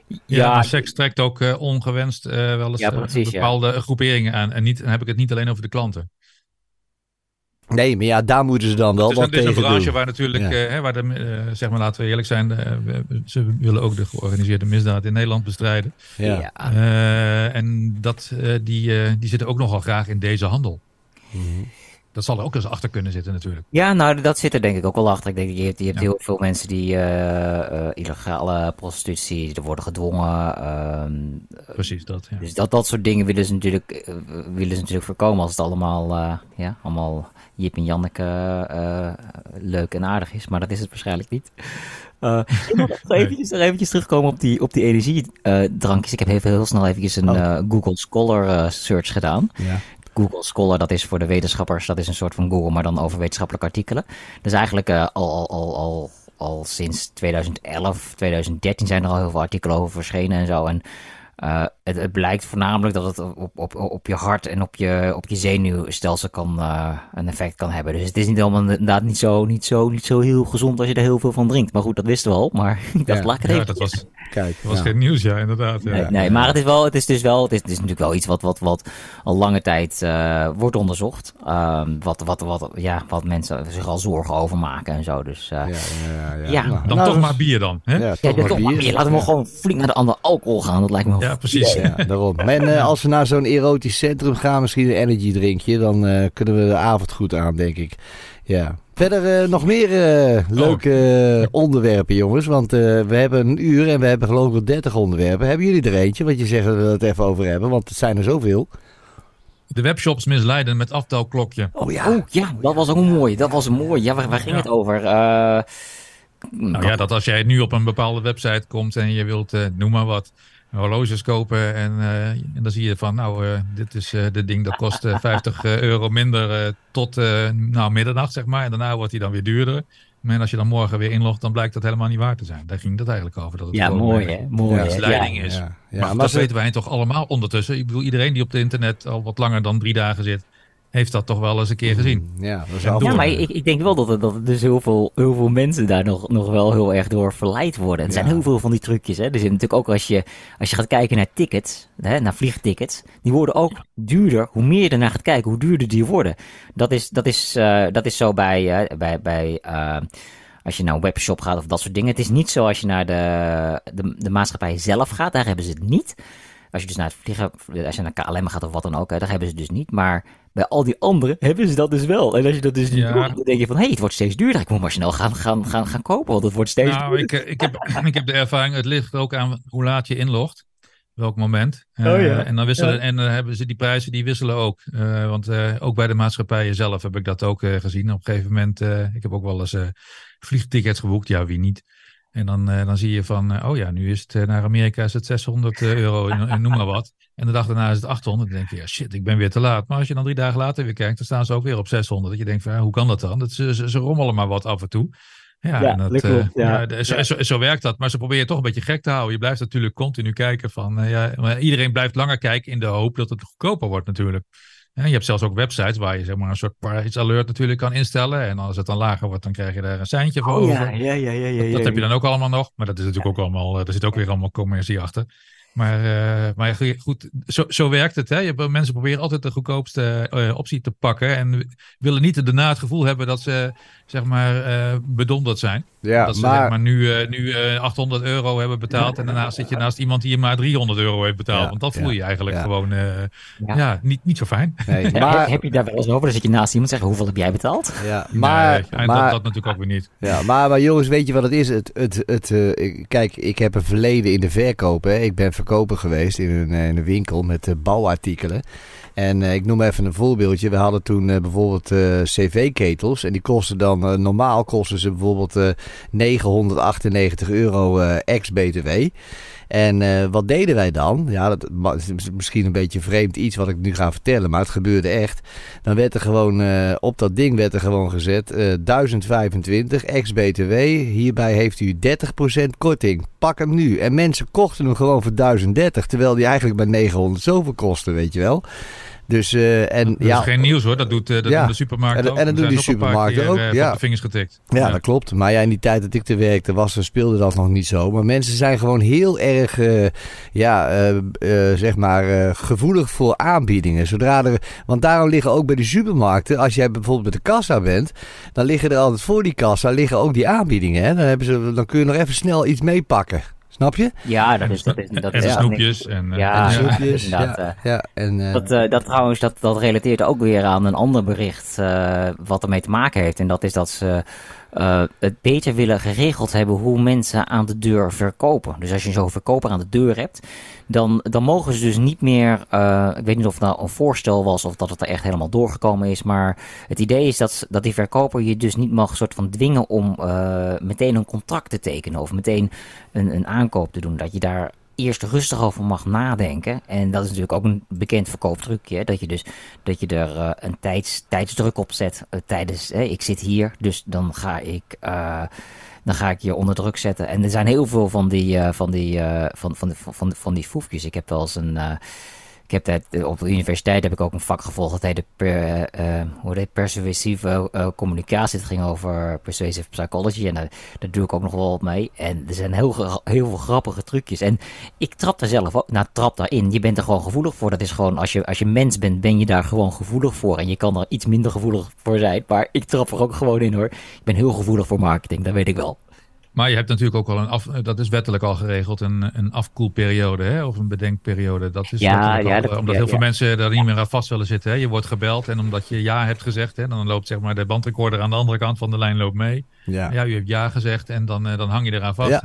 S4: Ja, maar seks trekt ook ongewenst wel eens bepaalde groeperingen aan. En dan heb ik het niet alleen over de klanten.
S2: Nee, maar ja, daar moeten ze dan wel wat tegen doen. Het is een branche
S4: waar natuurlijk, zeg maar, laten we eerlijk zijn, ze willen ook de georganiseerde misdaad in Nederland bestrijden.
S2: Ja.
S4: En die zitten ook nogal graag in deze handel. Mm-hmm. Dat zal er ook eens achter kunnen zitten natuurlijk.
S3: Ja, nou, dat zit er denk ik ook wel achter. Ik denk, je hebt heel veel mensen die illegale prostitutie, er worden gedwongen.
S4: Precies dat, ja.
S3: Dus dat soort dingen willen ze natuurlijk voorkomen als het allemaal Jip en Janneke leuk en aardig is. Maar dat is het waarschijnlijk niet. Ik wil nog eventjes terugkomen op die energiedrankjes. Ik heb heel snel eventjes een Google Scholar search gedaan. Ja. Google Scholar, dat is voor de wetenschappers, dat is een soort van Google, maar dan over wetenschappelijke artikelen. Dus eigenlijk al sinds 2011, 2013 zijn er al heel veel artikelen over verschenen en zo. En het blijkt voornamelijk dat het op je hart en op je zenuwstelsel een effect kan hebben. Dus het is niet allemaal inderdaad niet zo heel gezond als je er heel veel van drinkt. Maar goed, dat wisten we al. Maar ik dacht, laat ik het even.
S4: Dat was geen nieuws, ja, inderdaad. Ja.
S3: Nee, maar het is natuurlijk wel iets wat al lange tijd wordt onderzocht. Wat mensen zich al zorgen over maken en zo. Dus
S4: dan toch maar bier dan. Hè?
S2: Ja, toch maar bier.
S3: Laten we gewoon flink naar de andere alcohol gaan. Dat lijkt me
S4: ja, precies.
S2: Ja, daarom. En als we naar zo'n erotisch centrum gaan, misschien een energy drinkje, dan kunnen we de avond goed aan, denk ik. Ja. Verder nog meer leuke onderwerpen, jongens. Want we hebben een uur en we hebben geloof ik wel 30 onderwerpen. Hebben jullie er eentje wat je zegt dat we het even over hebben? Want het zijn er zoveel.
S4: De webshops misleiden met aftelklokje.
S3: Oh ja, dat was ook mooi. Dat was mooi. Ja, waar ging het over?
S4: Dat als jij nu op een bepaalde website komt en je wilt, noem maar wat, horloges kopen en dan zie je van, dit is dit ding dat kost €50 minder tot middernacht, zeg maar. En daarna wordt hij dan weer duurder. Maar als je dan morgen weer inlogt, dan blijkt dat helemaal niet waar te zijn. Daar ging het eigenlijk over. Dat het
S3: mooi hè? Mooi.
S4: Misleiding is. Ja, maar dat weten wij toch allemaal ondertussen. Ik bedoel, iedereen die op het internet al wat langer dan 3 dagen zit, heeft dat toch wel eens een keer gezien.
S3: Maar ik denk wel dat er dus heel veel mensen daar nog wel heel erg door verleid worden. Er zijn heel veel van die trucjes. Hè. Er zit natuurlijk ook als je gaat kijken naar tickets, naar vliegtickets, die worden ook duurder. Hoe meer je ernaar gaat kijken, hoe duurder die worden. Dat is zo bij als je naar een webshop gaat of dat soort dingen. Het is niet zo als je naar de maatschappij zelf gaat, daar hebben ze het niet. Als je dus naar het vliegen, als je naar KLM gaat of wat dan ook, daar hebben ze het dus niet. Maar bij al die anderen hebben ze dat dus wel. En als je dat dus niet doet, dan denk je van, het wordt steeds duurder. Ik moet maar snel gaan kopen, want het wordt steeds duurder.
S4: Ik heb de ervaring, het ligt ook aan hoe laat je inlogt. Welk moment. En dan dan hebben ze die prijzen, die wisselen ook. Want ook bij de maatschappijen zelf heb ik dat ook gezien. Op een gegeven moment, ik heb ook wel eens vliegtickets geboekt. Ja, wie niet? En dan zie je van, nu is het naar Amerika is het €600 en noem maar wat. En de dag daarna is het 800. Dan denk je, shit, ik ben weer te laat. Maar als je dan 3 dagen later weer kijkt, dan staan ze ook weer op 600. Dat je denkt van, hoe kan dat dan? Ze rommelen maar wat af en toe. Zo werkt dat. Maar ze proberen toch een beetje gek te houden. Je blijft natuurlijk continu kijken van, maar iedereen blijft langer kijken in de hoop dat het goedkoper wordt natuurlijk. Ja, je hebt zelfs ook websites waar je zeg maar een soort price alert natuurlijk kan instellen. En als het dan lager wordt, dan krijg je daar een seintje voor over.
S3: Ja.
S4: Dat heb je dan ook allemaal nog. Maar dat is natuurlijk ook allemaal, er zit ook weer allemaal commercie achter. Maar goed, zo werkt het. Hè? Mensen proberen altijd de goedkoopste optie te pakken. En willen niet daarna het gevoel hebben dat ze zeg maar bedonderd zijn. Ja, dat ze zeg maar nu €800 hebben betaald. En daarna zit je naast iemand die je maar €300 heeft betaald. Ja, want dat voel je eigenlijk gewoon niet zo fijn.
S3: Nee, maar heb je daar wel eens over? Dan zit je naast iemand en zeggen, hoeveel heb jij betaald?
S2: Ja,
S4: dat natuurlijk ook weer niet.
S2: Ja, maar jongens, weet je wat het is? Kijk, ik heb een verleden in de verkoop. Hè. Ik ben verkoper geweest in een winkel met bouwartikelen. En ik noem even een voorbeeldje. We hadden toen bijvoorbeeld cv-ketels. En die kosten dan, normaal kosten ze bijvoorbeeld €998 ex-BTW. En wat deden wij dan? Ja, dat is misschien een beetje vreemd iets wat ik nu ga vertellen, maar het gebeurde echt. Dan werd er gewoon, op dat ding werd er gewoon gezet, 1025 ex-BTW. Hierbij heeft u 30% korting. Pak hem nu. En mensen kochten hem gewoon voor 1030, terwijl die eigenlijk bij 900 zoveel kostte, weet je wel. Dus,
S4: dat is geen nieuws hoor, dat doen de supermarkten ook.
S2: En dat doen die supermarkten ook.
S4: Op de vingers getikt.
S2: Ja, dat klopt. Maar in die tijd dat ik er werkte speelde dat nog niet zo. Maar mensen zijn gewoon heel erg gevoelig voor aanbiedingen. Want daarom liggen ook bij de supermarkten, als jij bijvoorbeeld met de kassa bent, dan liggen er altijd voor die kassa ook die aanbiedingen. Hè? Dan kun je nog even snel iets meepakken. Snap je?
S3: Ja, dat is
S4: snoepjes.
S3: Snoepjes. Dat trouwens, dat relateert ook weer aan een ander bericht wat ermee te maken heeft. En dat is dat ze het beter willen geregeld hebben hoe mensen aan de deur verkopen. Dus als je zo'n verkoper aan de deur hebt, dan mogen ze dus niet meer, ik weet niet of het nou een voorstel was of dat het er echt helemaal doorgekomen is, maar het idee is dat die verkoper je dus niet mag soort van dwingen om meteen een contract te tekenen of meteen een aankoop te doen. Dat je daar eerst rustig over mag nadenken. En dat is natuurlijk ook een bekend verkooptrucje. Dat je er een tijdsdruk op zet tijdens, ik zit hier, dus dan ga ik je onder druk zetten. En er zijn heel veel van die foefjes. Ik heb wel eens op de universiteit heb ik ook een vak gevolgd. Dat heette persuasieve communicatie. Het ging over persuasive psychology. En daar doe ik ook nog wel wat mee. En er zijn heel veel grappige trucjes. En ik trap daar zelf ook. Trap daarin. Je bent er gewoon gevoelig voor. Dat is gewoon, als je mens bent, ben je daar gewoon gevoelig voor. En je kan er iets minder gevoelig voor zijn. Maar ik trap er ook gewoon in hoor. Ik ben heel gevoelig voor marketing. Dat weet ik wel.
S4: Maar je hebt natuurlijk ook wel dat is wettelijk al geregeld, een afkoelperiode, hè? Of een bedenkperiode. Dat is omdat heel veel mensen daar niet meer aan vast willen zitten. Hè? Je wordt gebeld en omdat je ja hebt gezegd, hè, dan loopt zeg maar de bandrecorder aan de andere kant van de lijn loopt mee. Ja, u hebt ja gezegd en dan hang je eraan vast.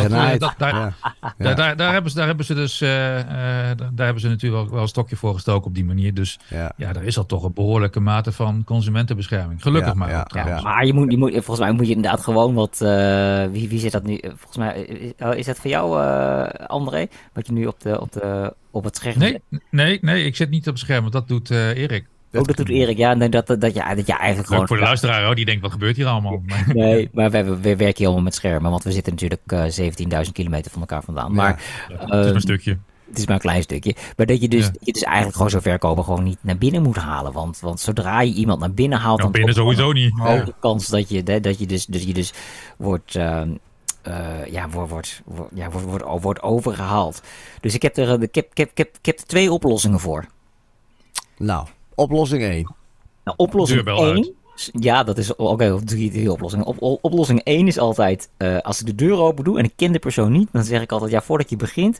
S4: Daar hebben ze natuurlijk wel een stokje voor gestoken op die manier. Dus er is al toch een behoorlijke mate van consumentenbescherming. Gelukkig maar ook trouwens.
S3: Maar volgens mij moet je inderdaad gewoon wat... Wie zit dat nu? Volgens mij is dat voor jou, André? Wat je nu op het scherm zet?
S4: Nee, ik zit niet op het scherm. Want dat doet Erik.
S3: Dat doet Erik, ja. Dat je eigenlijk gewoon...
S4: Voor de luisteraar, die denkt, wat gebeurt hier allemaal?
S3: Nee, maar we werken helemaal met schermen. Want we zitten natuurlijk 17.000 kilometer van elkaar vandaan. Maar,
S4: het is maar een stukje.
S3: Het is maar een klein stukje. Maar dat je dus eigenlijk gewoon zo'n verkoper gewoon niet naar binnen moet halen. Want zodra je iemand naar binnen haalt...
S4: dan binnen sowieso niet.
S3: Ook de kans dat je dus wordt... wordt overgehaald. Dus ik heb er 2 oplossingen voor.
S2: Nou, oplossing 1.
S3: Nou, oplossing 1... Ja, dat is oké, 3 oplossingen. Oplossing 1 is altijd... als ik de deur open doe en ik ken de persoon niet... dan zeg ik altijd, voordat je begint...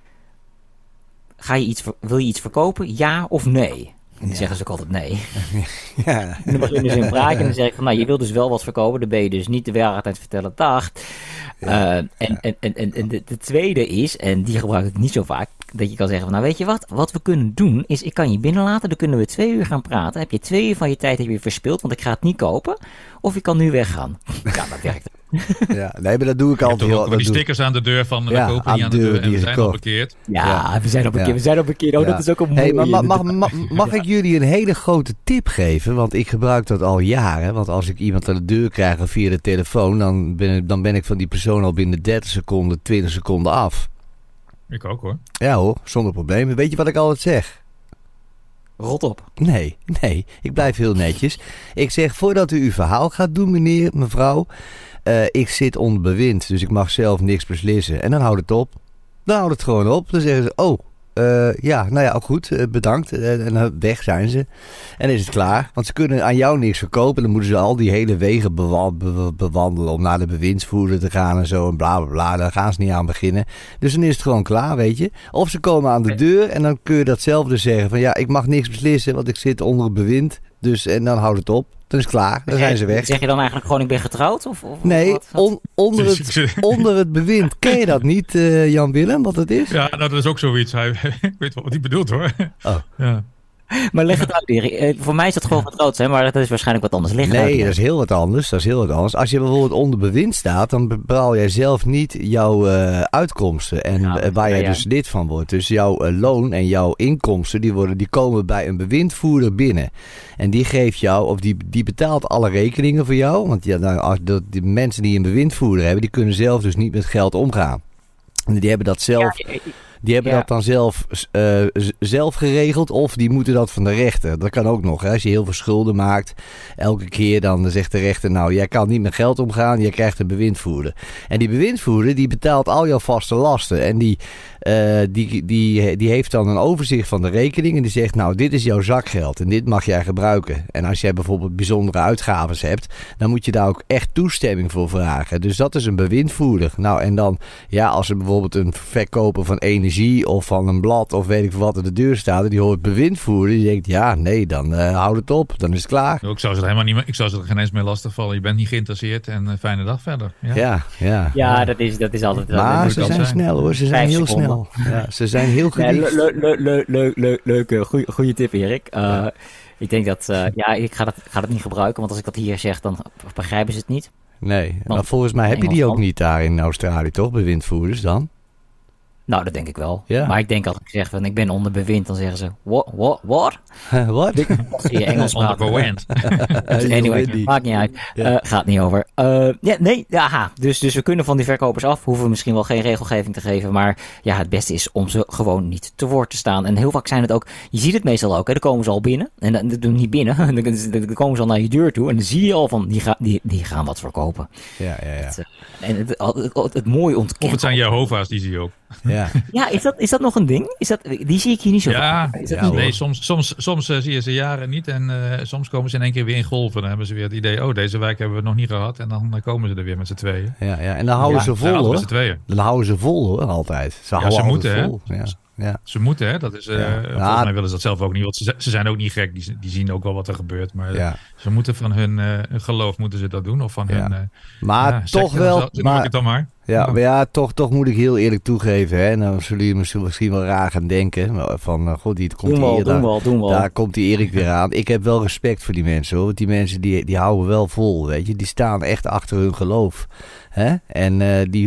S3: wil je iets verkopen? Ja of nee? En dan zeggen ze ook altijd nee. En dan beginnen ze een praatje en dan zeg ik van... je wil dus wel wat verkopen, dan ben je dus niet de waarheid aan het vertellen. Dag. En de tweede is, en die gebruik ik niet zo vaak... dat je kan zeggen van, weet je wat we kunnen doen... is ik kan je binnenlaten, dan kunnen we 2 uur gaan praten. Heb je 2 uur van je tijd verspild, want ik ga het niet kopen. Of je kan nu weggaan. Ja, dat werkt.
S2: Maar dat doe ik altijd.
S4: Je hebt die stickers aan de deur van we kopen niet aan de deur en we zijn al bekeerd.
S3: Ja, we zijn al bekeerd. Oh, dat is ook een mooie...
S2: Mag ik jullie een hele grote tip geven? Want ik gebruik dat al jaren. Want als ik iemand aan de deur krijg via de telefoon... dan ben ik van die persoon al binnen 30 seconden, 20 seconden af.
S4: Ik ook hoor.
S2: Ja hoor, zonder probleem. Weet je wat ik altijd zeg?
S3: Rot op.
S2: Nee, ik blijf heel netjes. Ik zeg, voordat u uw verhaal gaat doen, meneer, mevrouw... ik zit onder bewind, dus ik mag zelf niks beslissen. En dan houdt het op. Dan houdt het gewoon op. Dan zeggen ze, goed, bedankt. En weg zijn ze. En dan is het klaar. Want ze kunnen aan jou niks verkopen. Dan moeten ze al die hele wegen bewandelen om naar de bewindsvoerder te gaan en zo. En bla bla bla. Daar gaan ze niet aan beginnen. Dus dan is het gewoon klaar, weet je. Of ze komen aan de deur en dan kun je datzelfde zeggen. Van ik mag niks beslissen, want ik zit onder het bewind. Dus, en dan houdt het op. Dan is het klaar. Dan zijn ze weg.
S3: Zeg je dan eigenlijk gewoon ik ben getrouwd? Of
S2: nee, onder het bewind. Ken je dat niet, Jan Willem, wat het is?
S4: Ja, dat is ook zoiets. Ik weet wel wat hij bedoelt hoor.
S2: Oh.
S4: Ja.
S3: Maar leg het uit, Erik. Voor mij is dat gewoon getrouwd zijn, maar dat is waarschijnlijk wat anders.
S2: Dat is heel wat anders. Als je bijvoorbeeld onder bewind staat, dan bepaal jij zelf niet jouw uitkomsten en waar jij dus lid van wordt. Dus jouw loon en jouw inkomsten, die komen bij een bewindvoerder binnen. En die geeft jou, of die betaalt alle rekeningen voor jou. Want die mensen die een bewindvoerder hebben, die kunnen zelf dus niet met geld omgaan. En die hebben dat zelf... Die hebben dat dan zelf geregeld of die moeten dat van de rechter. Dat kan ook nog. Hè? Als je heel veel schulden maakt, elke keer dan zegt de rechter, nou, jij kan niet met geld omgaan, jij krijgt een bewindvoerder. En die bewindvoerder, die betaalt al jouw vaste lasten. En die heeft dan een overzicht van de rekening en die zegt, nou, dit is jouw zakgeld en dit mag jij gebruiken. En als jij bijvoorbeeld bijzondere uitgaven hebt, dan moet je daar ook echt toestemming voor vragen. Dus dat is een bewindvoerder. Nou, en dan, ja, als er bijvoorbeeld een verkoper van energie of van een blad of weet ik wat aan de deur staat en die hoort bewindvoerder, die denkt, ja, nee, dan houd het op, dan is het klaar.
S4: Ik zou ze er helemaal niet meer, ik zou ze er geen eens meer lastigvallen. Je bent niet geïnteresseerd en fijne dag verder.
S3: Ja, dat is altijd...
S2: Maar ze zijn snel hoor, ze zijn heel snel. Ja, ze zijn heel gedicht.
S3: Leuk, goede tip Erik. Ik denk dat, ik ga dat niet gebruiken, want als ik dat hier zeg, dan begrijpen ze het niet.
S2: Nee, maar volgens mij heb je die ook niet daar in Australië, toch? Bewindvoerders dan?
S3: Nou, dat denk ik wel.
S2: Ja.
S3: Maar ik denk als ik zeg van ik ben onder bewind, dan zeggen ze what?
S2: Wat?
S3: Als ze je Engels
S4: Onder
S3: praten.
S4: bewind.
S3: Anyway, maakt niet uit. Gaat niet over. Dus we kunnen van die verkopers af. Hoeven we misschien wel geen regelgeving te geven. Maar ja, het beste is om ze gewoon niet te woord te staan. En heel vaak zijn het ook, je ziet het meestal ook, hè, dan komen ze al binnen. En dan doen niet binnen. Dan komen ze al naar je deur toe. En dan zie je al van, die gaan wat verkopen.
S2: Ja.
S3: Het mooi ontkennen.
S4: Of het zijn Jehovah's, die zie je ook.
S3: Ja, is dat nog een ding? Die zie ik hier niet zo
S4: Ja,
S3: vaak.
S4: nee, soms zie je ze jaren niet en soms komen ze in één keer weer in golven. Dan hebben ze weer het idee, deze wijk hebben we nog niet gehad. En dan komen ze er weer met z'n tweeën.
S2: Ja, en dan houden ze vol, hoor. Dan houden ze vol, hoor, altijd. Ze
S4: moeten,
S2: vol. Ja.
S4: Ze moeten, hè. Dat is, volgens mij willen ze dat zelf ook niet. Want ze zijn ook niet gek. Die zien ook wel wat er gebeurt. Maar ze moeten van hun geloof moeten ze dat doen. Of van hun...
S2: maar toch wel...
S4: Noem ik het dan maar.
S2: Maar toch moet ik heel eerlijk toegeven. Hè, nou zullen jullie misschien wel raar gaan denken. Van, daar komt die Erik weer aan. Ik heb wel respect voor die mensen, hoor. Want die mensen die houden wel vol, weet je. Die staan echt achter hun geloof. Hè? En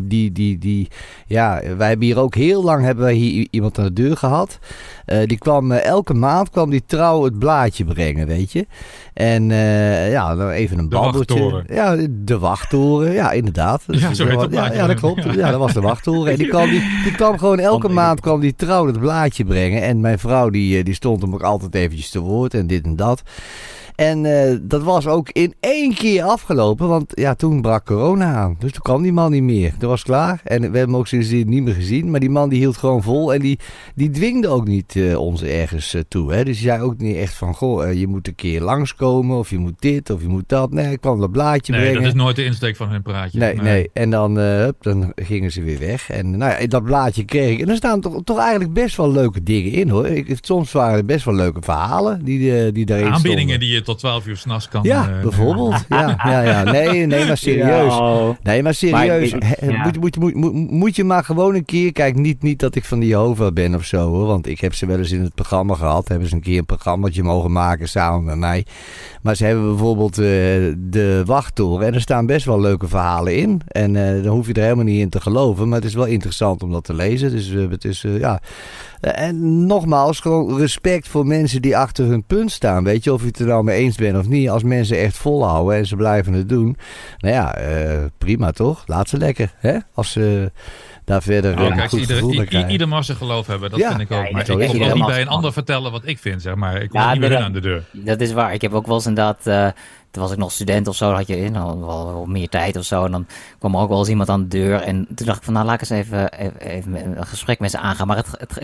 S2: wij hebben hier ook heel lang iemand aan de deur gehad. Die kwam elke maand trouw het blaadje brengen, weet je. En even een bandeltje.
S4: De wachttoren.
S2: Ja, de wachttoren. Ja, inderdaad.
S4: Ja, zo heet het blaadje.
S2: Ja, dat klopt. Ja, dat was de wachttoren. En die kwam gewoon elke maand trouw het blaadje brengen. En mijn vrouw die stond hem ook altijd eventjes te woord en dit en dat. En dat was ook in 1 keer afgelopen, want ja, toen brak corona aan. Dus toen kwam die man niet meer. Dat was klaar. En we hebben hem ook sindsdien niet meer gezien. Maar die man die hield gewoon vol en die dwingde ook niet ons ergens toe. Hè? Dus die zei ook niet echt van, je moet een keer langskomen of je moet dit of je moet dat. Nee, ik kwam dat blaadje brengen.
S4: Nee, dat is nooit de insteek van hun praatje.
S2: Nee. En dan gingen ze weer weg. En dat blaadje kreeg ik. En er staan toch eigenlijk best wel leuke dingen in, hoor. Soms waren er best wel leuke verhalen die daarin stonden.
S4: Aanbiedingen die je tot 12 uur 's nachts kan...
S2: bijvoorbeeld. Ja. Nee, maar serieus. Nee, maar serieus. Moet je maar gewoon een keer... Kijk, niet dat ik van de Jehovah ben of zo, hoor. Want ik heb ze wel eens in het programma gehad. Hebben ze een keer een programmaatje mogen maken samen met mij. Maar ze hebben bijvoorbeeld de wachttoren. En er staan best wel leuke verhalen in. En dan hoef je er helemaal niet in te geloven. Maar het is wel interessant om dat te lezen. Dus het is, en nogmaals, gewoon respect voor mensen die achter hun punt staan. Weet je, of je het er nou mee eens bent of niet. Als mensen echt volhouden en ze blijven het doen. Prima toch? Laat ze lekker. Hè? Als ze daar verder een goed gevoel bij krijgen.
S4: Ieder mag zijn geloof hebben, dat vind ik ook. Maar ik kom ook niet bij een ander vertellen wat ik vind, zeg maar. Ik kom niet meer aan de deur.
S3: Dat is waar. Ik heb ook wel eens inderdaad... Toen was ik nog student of zo, dan had je wel meer tijd of zo. En dan kwam er ook wel eens iemand aan de deur. En toen dacht ik van, laat ik eens even een gesprek met ze aangaan. Maar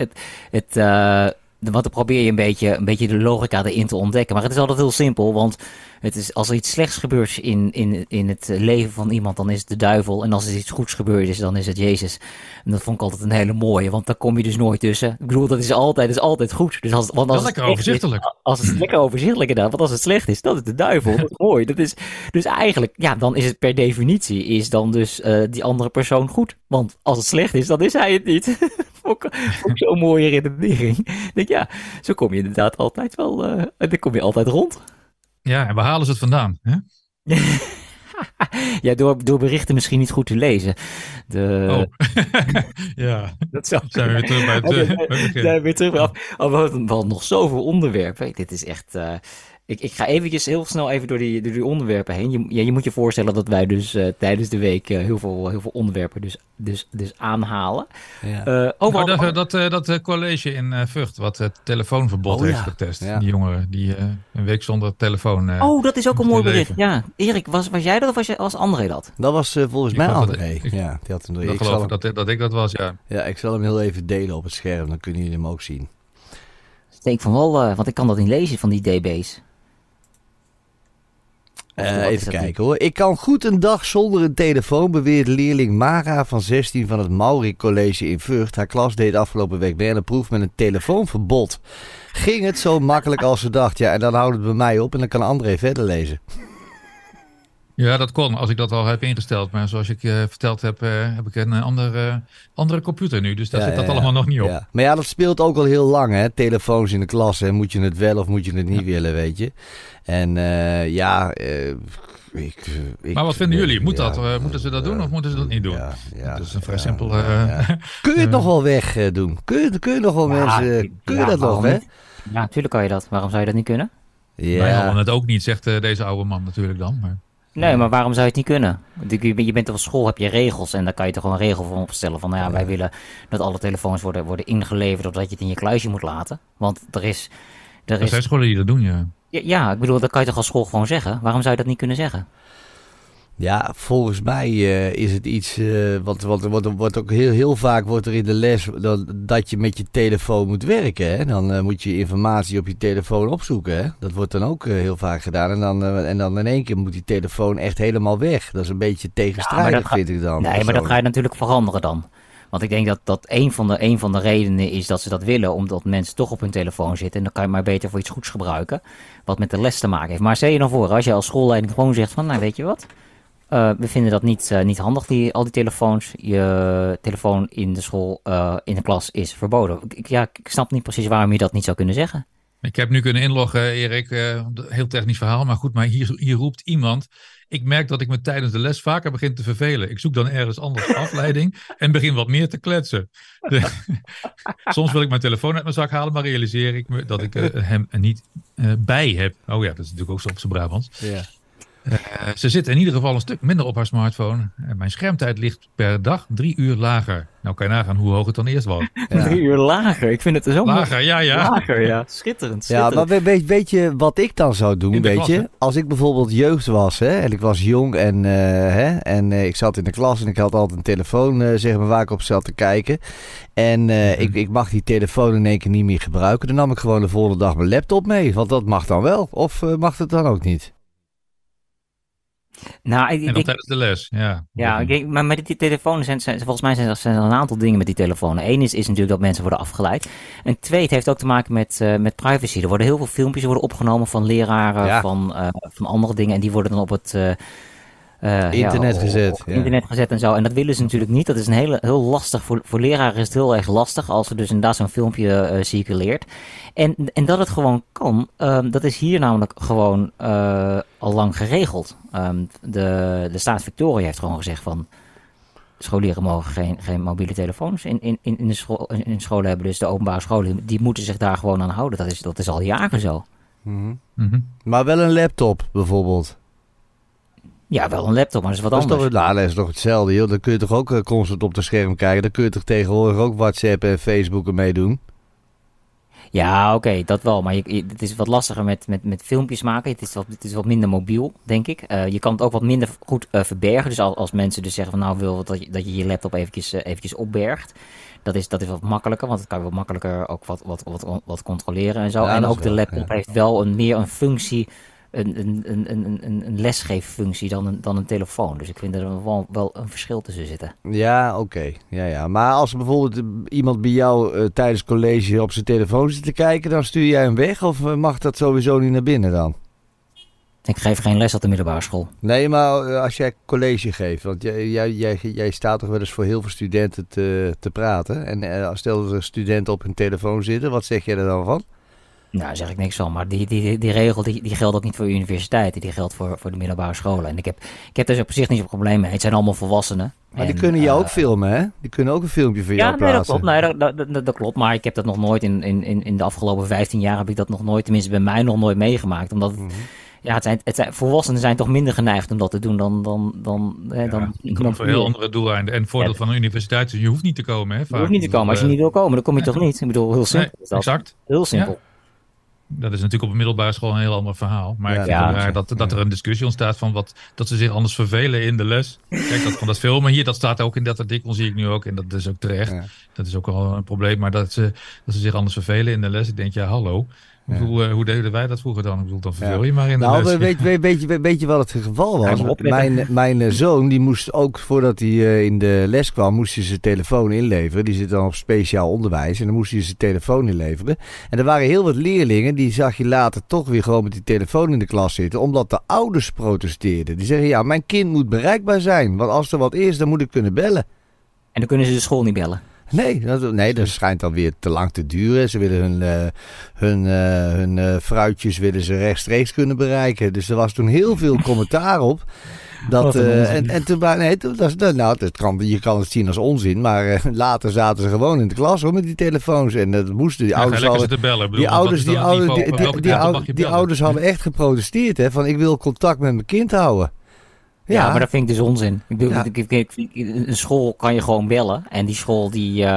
S3: want dan probeer je een beetje de logica erin te ontdekken. Maar het is altijd heel simpel, want het is, als er iets slechts gebeurt in het leven van iemand, dan is het de duivel. En als er iets goeds gebeurd is, dan is het Jezus. En dat vond ik altijd een hele mooie, want daar kom je dus nooit tussen. Ik bedoel, dat is altijd goed. Dus als
S4: lekker overzichtelijk.
S3: Als het lekker overzichtelijk inderdaad, want als het slecht is, dat is de duivel. Dat is mooi. Dat is, dus eigenlijk, ja, dan is het per definitie, is dan dus die andere persoon goed. Want als het slecht is, dan is hij het niet. Ook zo'n mooie redenering. Ik denk, ja, zo kom je inderdaad altijd wel, dan kom je altijd rond.
S4: Ja, en waar halen ze het vandaan? Hè?
S3: Ja, door berichten misschien niet goed te lezen.
S4: Ja,
S3: dat zou
S4: zijn we weer terug bij het begin.
S3: Zijn we weer terug bij af. We hadden nog zoveel onderwerpen. Dit is echt... Ik ga eventjes heel snel even door die onderwerpen heen. Je moet je voorstellen dat wij dus tijdens de week heel veel onderwerpen dus aanhalen.
S2: Ja.
S4: Dat college in Vught, wat het telefoonverbod heeft getest.
S2: Ja.
S4: Die jongeren die een week zonder telefoon...
S3: dat is ook een mooi bericht.
S4: leven.
S3: Ja, Erik, was jij dat of was André dat?
S2: Dat was volgens
S4: Ik
S2: mij
S4: geloof dat-
S2: André.
S4: ik-
S2: Ja, die had hem door.
S4: Ik geloof dat ik dat was, ja.
S2: Ja, ik zal hem heel even delen op het scherm. Dan kunnen jullie hem ook zien.
S3: Steek van wel, want ik kan dat niet lezen van die dB's. Wat is
S2: Even
S3: dat
S2: kijken hoor. Ik kan goed een dag zonder een telefoon, beweert leerling Mara van 16 van het Maurik College in Vught. Haar klas deed afgelopen week bij een proef met een telefoonverbod. Ging het zo makkelijk als ze dacht? Ja, en dan houdt het bij mij op en dan kan André verder lezen.
S4: Ja, dat kon, als ik dat al heb ingesteld. Maar zoals ik verteld heb, heb ik een andere computer nu. Dus daar zit dat allemaal nog niet op.
S2: Ja. Maar ja, dat speelt ook al heel lang, hè. Telefoons in de klas, hè. Moet je het wel of moet je het niet willen, weet je. En
S4: Maar wat vinden jullie? Moeten ze dat doen of moeten ze dat niet doen?
S2: Ja,
S4: dat is een vrij simpel...
S2: Kun je het nog wel weg doen? Kun je nog wel mensen... Kun je dat nog, hè?
S3: Niet? Ja, natuurlijk kan je dat. Waarom zou je dat niet kunnen?
S2: Ja.
S4: Wij hadden het ook niet, zegt deze oude man natuurlijk dan. Maar...
S3: Nee, maar waarom zou je het niet kunnen? Je bent op school, heb je regels en daar kan je toch gewoon een regel voor opstellen. Van wij willen dat alle telefoons worden ingeleverd doordat je het in je kluisje moet laten. Want er
S4: zijn scholen die dat doen, ja.
S3: Ja, ik bedoel, dat kan je toch als school gewoon zeggen? Waarom zou je dat niet kunnen zeggen?
S2: Ja, volgens mij is het iets, wordt ook heel vaak wordt er in de les dat je met je telefoon moet werken. Hè? Dan moet je informatie op je telefoon opzoeken. Hè? Dat wordt dan ook heel vaak gedaan. En dan in één keer moet die telefoon echt helemaal weg. Dat is een beetje tegenstrijdig, vind ik dan.
S3: Nee, maar dat ga je natuurlijk veranderen dan. Want ik denk dat een van de redenen is dat ze dat willen, omdat mensen toch op hun telefoon zitten. En dan kan je maar beter voor iets goeds gebruiken, wat met de les te maken heeft. Maar stel je dan voor, als je als schoolleiding gewoon zegt van, nou weet je wat, we vinden dat niet handig, al die telefoons. Je telefoon in de school, in de klas is verboden. Ik snap niet precies waarom je dat niet zou kunnen zeggen.
S4: Ik heb nu kunnen inloggen, Erik, heel technisch verhaal, maar goed, maar hier roept iemand. Ik merk dat ik me tijdens de les vaker begin te vervelen. Ik zoek dan ergens anders afleiding en begin wat meer te kletsen. Soms wil ik mijn telefoon uit mijn zak halen, maar realiseer ik me dat ik hem er niet bij heb. Oh ja, dat is natuurlijk ook zo op zijn Brabants.
S2: Ja.
S4: Ze zit in ieder geval een stuk minder op haar smartphone. Mijn schermtijd ligt per dag 3 uur lager. Nou kan je nagaan hoe hoog het dan eerst was.
S2: Ja.
S3: 3 uur lager, ik vind het zo
S4: Lager, ja.
S3: Lager, ja. Schitterend.
S2: Ja, maar weet je wat ik dan zou doen, weet je? Als ik bijvoorbeeld jeugd was, hè, en ik was jong en ik zat in de klas en ik had altijd een telefoon, zeg maar, waar ik op zat te kijken. En ik mag die telefoon in één keer niet meer gebruiken. Dan nam ik gewoon de volgende dag mijn laptop mee, want dat mag dan wel. Of mag het dan ook niet?
S3: Nou,
S4: en dan tijdens de les, ja.
S3: Ja, maar met die telefoon volgens mij zijn er een aantal dingen met die telefoon. Eén is natuurlijk dat mensen worden afgeleid. En twee, het heeft ook te maken met privacy. Er worden heel veel filmpjes opgenomen van leraren, van andere dingen. En die worden dan op het
S2: internet gezet.
S3: Op internet gezet en zo. En dat willen ze natuurlijk niet. Dat is heel lastig. Voor leraren is het heel erg lastig als er dus inderdaad zo'n filmpje circuleert. En dat het gewoon kan, dat is hier namelijk gewoon al lang geregeld. De staat Victoria heeft gewoon gezegd van scholieren mogen geen mobiele telefoons in scholen hebben. Dus de openbare scholen, die moeten zich daar gewoon aan houden. Dat is al jaren zo.
S2: Mm-hmm. Mm-hmm. Maar wel een laptop bijvoorbeeld.
S3: Ja, wel een laptop, maar dat is wat anders.
S2: Dat is toch hetzelfde, joh. Dan kun je toch ook constant op het scherm kijken. Dan kun je toch tegenwoordig ook WhatsApp en Facebook ermee doen.
S3: Ja, oké, dat wel. Maar het is wat lastiger met filmpjes maken. Het is wat minder mobiel, denk ik. Je kan het ook wat minder goed verbergen. Dus als mensen dus zeggen van nou wil dat je laptop eventjes opbergt. Dat is wat makkelijker, want het kan je wat makkelijker ook wat controleren en zo. Ja, en ook de laptop heeft wel meer een functie, een lesgeeffunctie dan een telefoon. Dus ik vind er wel een verschil tussen zitten.
S2: Ja, oké. Ja. Maar als er bijvoorbeeld iemand bij jou tijdens college op zijn telefoon zit te kijken, dan stuur jij hem weg of mag dat sowieso niet naar binnen dan?
S3: Ik geef geen les op de middelbare school.
S2: Nee, maar als jij college geeft, want jij staat toch wel eens voor heel veel studenten te praten. En stel dat er studenten op hun telefoon zitten, wat zeg jij er dan van?
S3: Nou, daar zeg ik niks van. Maar die regel die geldt ook niet voor universiteiten. Die geldt voor de middelbare scholen. En ik heb dus op zich niet zo'n probleem mee. Het zijn allemaal volwassenen.
S2: Maar die kunnen je ook filmen, hè? Die kunnen ook een filmpje van jou plaatsen.
S3: Dat klopt. Maar ik heb dat nog nooit in de afgelopen 15 jaar heb ik dat nog nooit, tenminste bij mij nog nooit meegemaakt. Omdat volwassenen zijn toch minder geneigd om dat te doen dan
S4: voor heel andere doeleinden. En het voordeel van een universiteit is, je hoeft niet te komen. Hè,
S3: je hoeft niet te komen. Als je niet wil komen, dan kom je toch niet? Ik bedoel, heel simpel is dat.
S4: Exact.
S3: Heel simpel.
S4: Ja. Dat is natuurlijk op een middelbare school een heel ander verhaal. Maar ik vind het raar dat er een discussie ontstaat van dat ze zich anders vervelen in de les. Kijk, van dat filmen hier, dat staat ook in dat artikel, zie ik nu ook. En dat is ook terecht. Ja. Dat is ook wel een probleem. Maar dat ze zich anders vervelen in de les. Ik denk, hallo. Ja. Hoe deden wij dat vroeger dan? Ik bedoel, dan verveel je maar in de les.
S2: Weet je wat het geval was? Mijn zoon, die moest ook, voordat hij in de les kwam, moest hij zijn telefoon inleveren. Die zit dan op speciaal onderwijs. En dan moest hij zijn telefoon inleveren. En er waren heel wat leerlingen, die zag je later toch weer gewoon met die telefoon in de klas zitten. Omdat de ouders protesteerden. Die zeggen, mijn kind moet bereikbaar zijn. Want als er wat is, dan moet ik kunnen bellen.
S3: En dan kunnen ze de school niet bellen.
S2: Nee, dat schijnt dan weer te lang te duren. Ze willen hun fruitjes willen ze rechtstreeks kunnen bereiken. Dus er was toen heel veel commentaar op. Je kan het zien als onzin, maar later zaten ze gewoon in de klas met die telefoons. En dat moesten die ouders die ouders hadden echt geprotesteerd, hè, van ik wil contact met mijn kind houden.
S3: Ja, maar dat vind ik dus onzin. Een school kan je gewoon bellen. En die school die...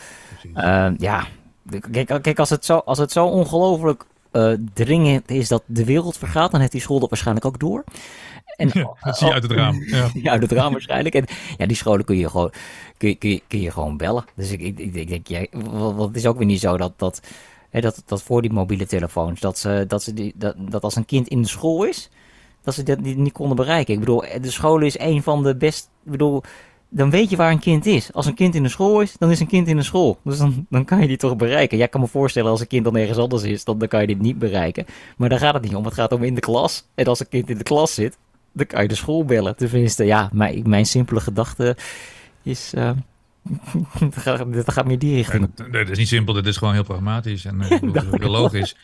S3: Kijk, als het zo ongelooflijk dringend is dat de wereld vergaat, dan heeft die school dat waarscheinlijk ook door. En,
S4: dat zie je uit het raam.
S3: Ja, uit het raam waarschijnlijk. En die scholen kun je gewoon bellen. Dus ik denk, want het is ook weer niet zo dat voor die mobiele telefoons, dat als een kind in de school is, dat ze dat niet konden bereiken. Ik bedoel, de school is een van de best... Ik bedoel, dan weet je waar een kind is. Als een kind in de school is, dan is een kind in de school. Dus dan kan je die toch bereiken. Ja, ik kan me voorstellen, als een kind dan ergens anders is, dan kan je dit niet bereiken. Maar daar gaat het niet om. Het gaat om in de klas. En als een kind in de klas zit, dan kan je de school bellen. Tenminste, mijn simpele gedachte is... Dat gaat meer die richting.
S4: Nee, dat is niet simpel, dat is gewoon heel pragmatisch en heel logisch.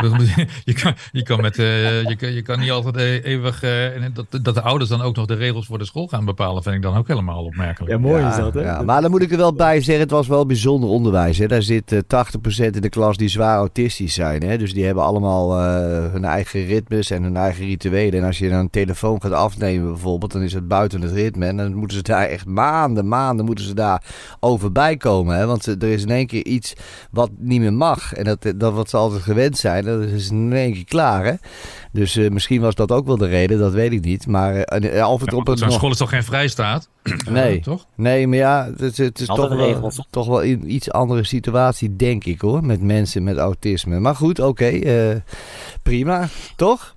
S4: Je kan niet altijd eeuwig... dat de ouders dan ook nog de regels voor de school gaan bepalen, vind ik dan ook helemaal opmerkelijk.
S3: Ja, mooi is dat, hè?
S2: Ja, maar dan moet ik er wel bij zeggen, het was wel bijzonder onderwijs. Hè. Daar zit 80% in de klas die zwaar autistisch zijn. Hè. Dus die hebben allemaal hun eigen ritmes en hun eigen rituelen. En als je dan een telefoon gaat afnemen bijvoorbeeld, dan is het buiten het ritme. En dan moeten ze daar echt maanden moeten ze daar over bijkomen. Hè? Want er is in één keer iets wat niet meer mag. En dat wat ze altijd gewend zijn, dat is in één keer klaar. Hè? Dus misschien was dat ook wel de reden, dat weet ik niet. Maar
S4: zo'n school is toch geen vrijstaat?
S2: Nee,
S4: toch?
S2: Nee, maar ja, het is toch wel een iets andere situatie, denk ik hoor. Met mensen met autisme. Maar goed, oké, prima, toch?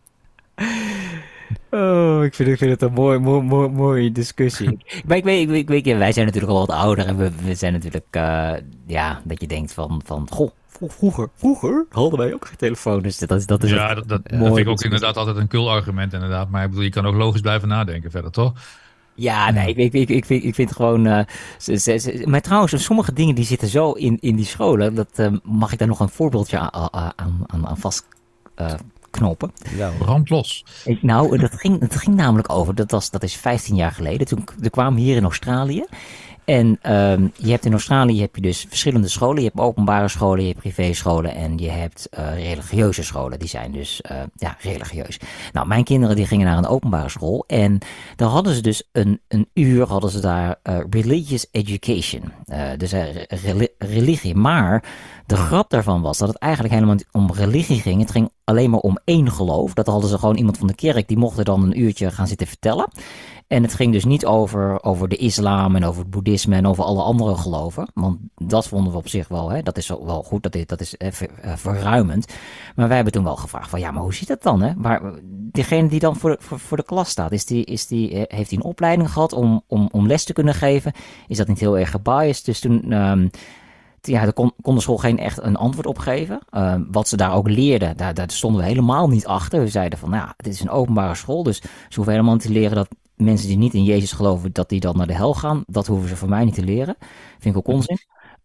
S3: Oh, ik vind het een mooie discussie. Maar ik weet, wij zijn natuurlijk al wat ouder en we zijn natuurlijk, dat je denkt van goh, vroeger hadden wij ook geen telefoon. Dus dat is
S4: dat vind ik ook inderdaad altijd een kul argument inderdaad. Maar ik bedoel, je kan ook logisch blijven nadenken verder, toch?
S3: Ja, nee, ik vind gewoon... maar trouwens, sommige dingen die zitten zo in die scholen. Mag ik daar nog een voorbeeldje aan vast knopen?
S2: Ja,
S4: brand los.
S3: Nou, dat ging namelijk over, dat is 15 jaar geleden. Toen kwamen we hier in Australië. En je hebt in Australië dus verschillende scholen. Je hebt openbare scholen, je hebt privéscholen en je hebt religieuze scholen. Die zijn dus religieus. Nou, mijn kinderen die gingen naar een openbare school. En daar hadden ze dus een uur daar religious education. Dus religie. Maar de grap daarvan was dat het eigenlijk helemaal niet om religie ging. Het ging alleen maar om één geloof. Dat hadden ze gewoon iemand van de kerk, die mocht er dan een uurtje gaan zitten vertellen. En het ging dus niet over de islam en over het boeddhisme en over alle andere geloven. Want dat vonden we op zich wel, hè? Dat is wel goed, dat is verruimend. Maar wij hebben toen wel gevraagd van, ja, maar hoe zit dat dan? Hè? Degene die dan voor de klas staat, heeft hij een opleiding gehad om les te kunnen geven? Is dat niet heel erg gebiased? Dus toen... daar kon de school geen echt een antwoord op geven. Wat ze daar ook leerden, daar stonden we helemaal niet achter. We zeiden van, het is een openbare school, dus ze hoeven helemaal niet te leren dat mensen die niet in Jezus geloven, dat die dan naar de hel gaan. Dat hoeven ze van mij niet te leren. Vind ik ook onzin.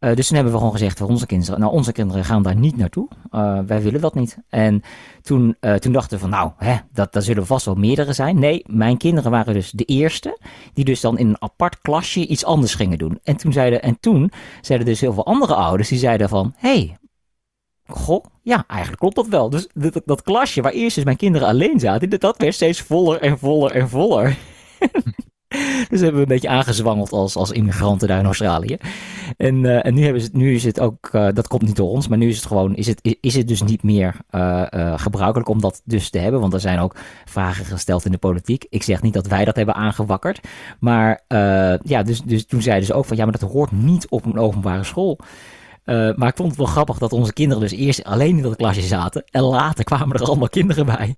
S3: Dus toen hebben we gewoon gezegd voor onze kinderen gaan daar niet naartoe. Wij willen dat niet. En toen dachten we van dat zullen vast wel meerdere zijn. Nee, mijn kinderen waren dus de eerste die dus dan in een apart klasje iets anders gingen doen. En toen zeiden dus heel veel andere ouders die zeiden van, goh, ja, eigenlijk klopt dat wel. Dus dat klasje waar eerst dus mijn kinderen alleen zaten, dat werd steeds voller en voller en voller. Dus hebben we een beetje aangezwangeld als immigranten daar in Australië. En nu is het ook, dat komt niet door ons, maar nu is het gewoon, is het dus niet meer gebruikelijk om dat dus te hebben. Want er zijn ook vragen gesteld in de politiek. Ik zeg niet dat wij dat hebben aangewakkerd. Maar dus toen zeiden ze ook van, maar dat hoort niet op een openbare school. Maar ik vond het wel grappig dat onze kinderen dus eerst alleen in dat klasje zaten. En later kwamen er allemaal kinderen bij.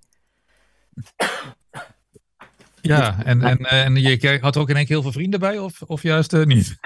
S4: Ja, en je had er ook in één keer heel veel vrienden bij, of juist niet?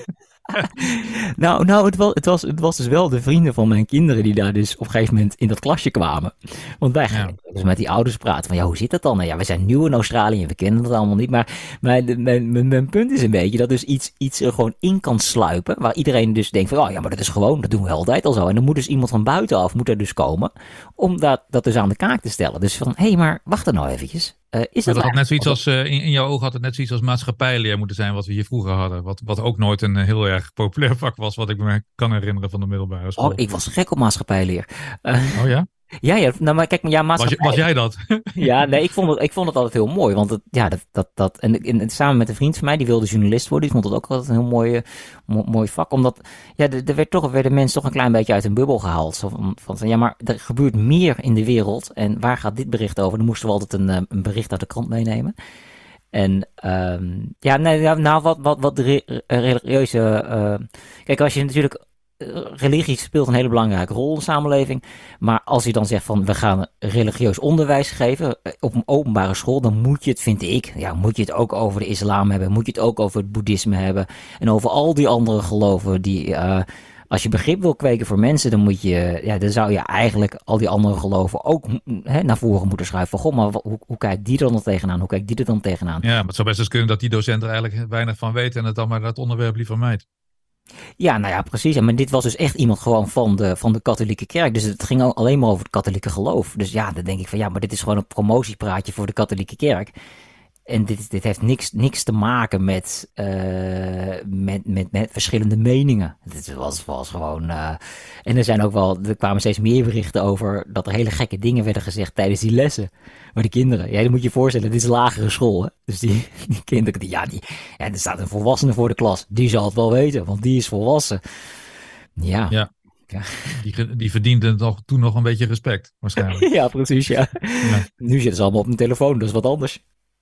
S3: Het was dus wel de vrienden van mijn kinderen die daar dus op een gegeven moment in dat klasje kwamen. Want wij gingen dus met die ouders praten van, hoe zit dat dan? Nou ja, we zijn nieuw in Australië en we kennen dat allemaal niet. Maar mijn punt is een beetje dat dus iets er gewoon in kan sluipen, waar iedereen dus denkt van, maar dat is gewoon, dat doen we altijd al zo. En dan moet dus iemand van buitenaf moet er dus komen om dat dus aan de kaak te stellen. Dus van, maar wacht er nou eventjes.
S4: Dat had net zoiets als, in jouw ogen had het net zoiets als maatschappijleer moeten zijn wat we hier vroeger hadden. Wat ook nooit een heel erg populair vak was, wat ik me kan herinneren van de middelbare school.
S3: Ik was gek op maatschappijleer.
S4: Oh ja?
S3: Ja, nou maar kijk, maatschappij...
S4: Was jij dat?
S3: Ja, nee, ik vond het altijd heel mooi, want en samen met een vriend van mij, die wilde journalist worden, die vond het ook altijd een heel mooi vak, omdat, werden mensen toch een klein beetje uit een bubbel gehaald. Zo van, maar er gebeurt meer in de wereld, en waar gaat dit bericht over? Dan moesten we altijd een bericht uit de krant meenemen. En wat de religieuze... kijk, als je natuurlijk... Religie speelt een hele belangrijke rol in de samenleving. Maar als je dan zegt van, we gaan religieus onderwijs geven op een openbare school, dan moet je het, vind ik, moet je het ook over de islam hebben. Moet je het ook over het boeddhisme hebben. En over al die andere geloven die... als je begrip wil kweken voor mensen, dan dan zou je eigenlijk al die andere geloven ook naar voren moeten schuiven. Van, maar hoe kijkt die er dan tegenaan? Hoe kijkt die er dan tegenaan?
S4: Ja, maar het zou best eens kunnen dat die docent er eigenlijk weinig van weet en het dan maar dat onderwerp liever mijt.
S3: Ja, precies. Maar dit was dus echt iemand gewoon van de katholieke kerk. Dus het ging alleen maar over het katholieke geloof. Dus dan denk ik van, maar dit is gewoon een promotiepraatje voor de katholieke kerk. En dit heeft niks te maken met verschillende meningen. Dit was gewoon... En er kwamen steeds meer berichten over dat er hele gekke dingen werden gezegd tijdens die lessen. Maar de kinderen, dan moet je je voorstellen, dit is lagere school. Hè? Dus die kinderen, er staat een volwassene voor de klas. Die zal het wel weten, want die is volwassen. Ja.
S4: Die verdiende toen nog een beetje respect, waarschijnlijk.
S3: Ja, precies, ja. Nu zitten ze allemaal op hun telefoon, dat is wat anders.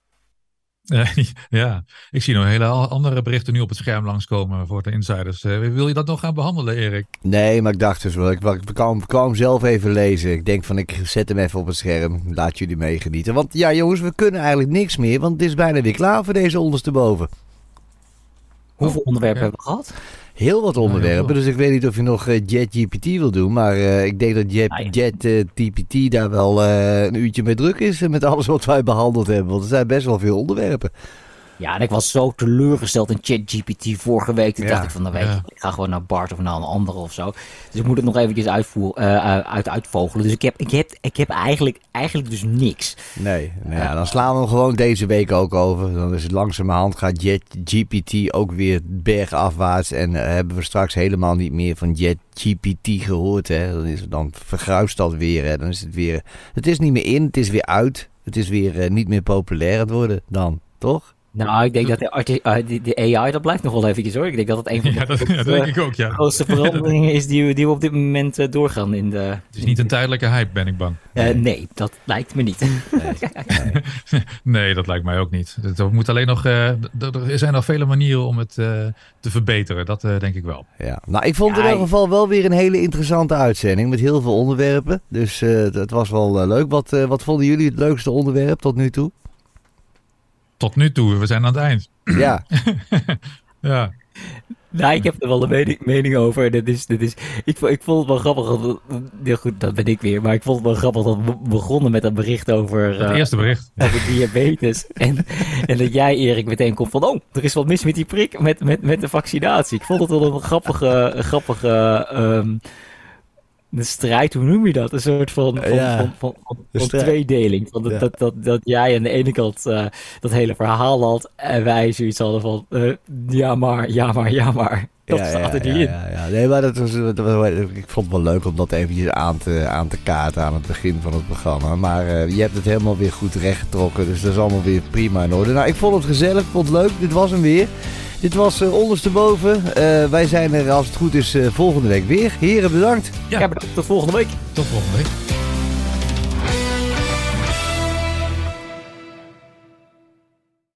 S4: Ja, ik zie nog hele andere berichten nu op het scherm langskomen voor de insiders. Wil je dat nog gaan behandelen, Erik?
S2: Nee, maar ik dacht dus wel, ik kwam zelf even lezen. Ik denk van, ik zet hem even op het scherm. Laat jullie meegenieten. Want jongens, we kunnen eigenlijk niks meer, want het is bijna weer klaar voor deze ondersteboven.
S3: Hoeveel onderwerpen hebben we gehad?
S2: Heel wat onderwerpen, dus ik weet niet of je nog JetGPT wil doen, maar ik denk dat JetGPT daar wel een uurtje mee druk is met alles wat wij behandeld hebben, want er zijn best wel veel onderwerpen. Ja,
S3: en ik was zo teleurgesteld in ChatGPT vorige week. Toen dacht ik van, ik ga gewoon naar Bart of naar een andere of zo. Dus ik moet het nog eventjes uitvogelen. Dus ik heb eigenlijk dus niks.
S2: Nee, dan slaan we hem gewoon deze week ook over. Dan is het langzamerhand gaat JetGPT ook weer bergafwaarts. En hebben we straks helemaal niet meer van JetGPT gehoord. Hè? Dan vergruist dat weer. Hè? Dan is het weer... Het is niet meer in, het is weer uit. Het is weer niet meer populair aan het worden dan, toch?
S3: Nou, ik denk dat de AI, dat blijft nog wel eventjes hoor. Ik denk dat het een van de grootste veranderingen is die we op dit moment doorgaan. Het
S4: is niet een tijdelijke hype, ben ik bang.
S3: Nee, dat lijkt me niet.
S4: Nee, dat lijkt mij ook niet. Er moet alleen nog, er zijn nog vele manieren om het te verbeteren. Dat denk ik wel.
S2: Ja. Nou, ik vond in ieder geval wel weer een hele interessante uitzending met heel veel onderwerpen. Dus het was wel leuk. Wat vonden jullie het leukste onderwerp tot nu toe?
S4: Tot nu toe, we zijn aan het eind.
S2: Ja.
S4: Ja.
S3: Nou, ik heb er wel een mening over. Ik vond het wel grappig. Heel goed, dat ben ik weer. Maar ik vond het wel grappig dat we begonnen met een bericht over...
S4: Het eerste bericht.
S3: Over diabetes. en dat jij, Erik, meteen komt van... Oh, er is wat mis met die prik, met de vaccinatie. Ik vond het wel een grappige de strijd, hoe noem je dat? Een soort van tweedeling. Dat jij aan de ene kant dat hele verhaal had en wij zoiets hadden van ja maar. Dat staat er niet in.
S2: Ja. Nee, maar ik vond het wel leuk om dat eventjes aan te kaarten aan het begin van het programma. Maar je hebt het helemaal weer goed rechtgetrokken, dus dat is allemaal weer prima in orde. Nou, ik vond het gezellig, ik vond het leuk. Dit was hem weer. Dit was Ondersteboven. Wij zijn er, als het goed is, volgende week weer. Heren, bedankt.
S3: Ja, bedankt. Tot volgende week.
S4: Tot volgende week.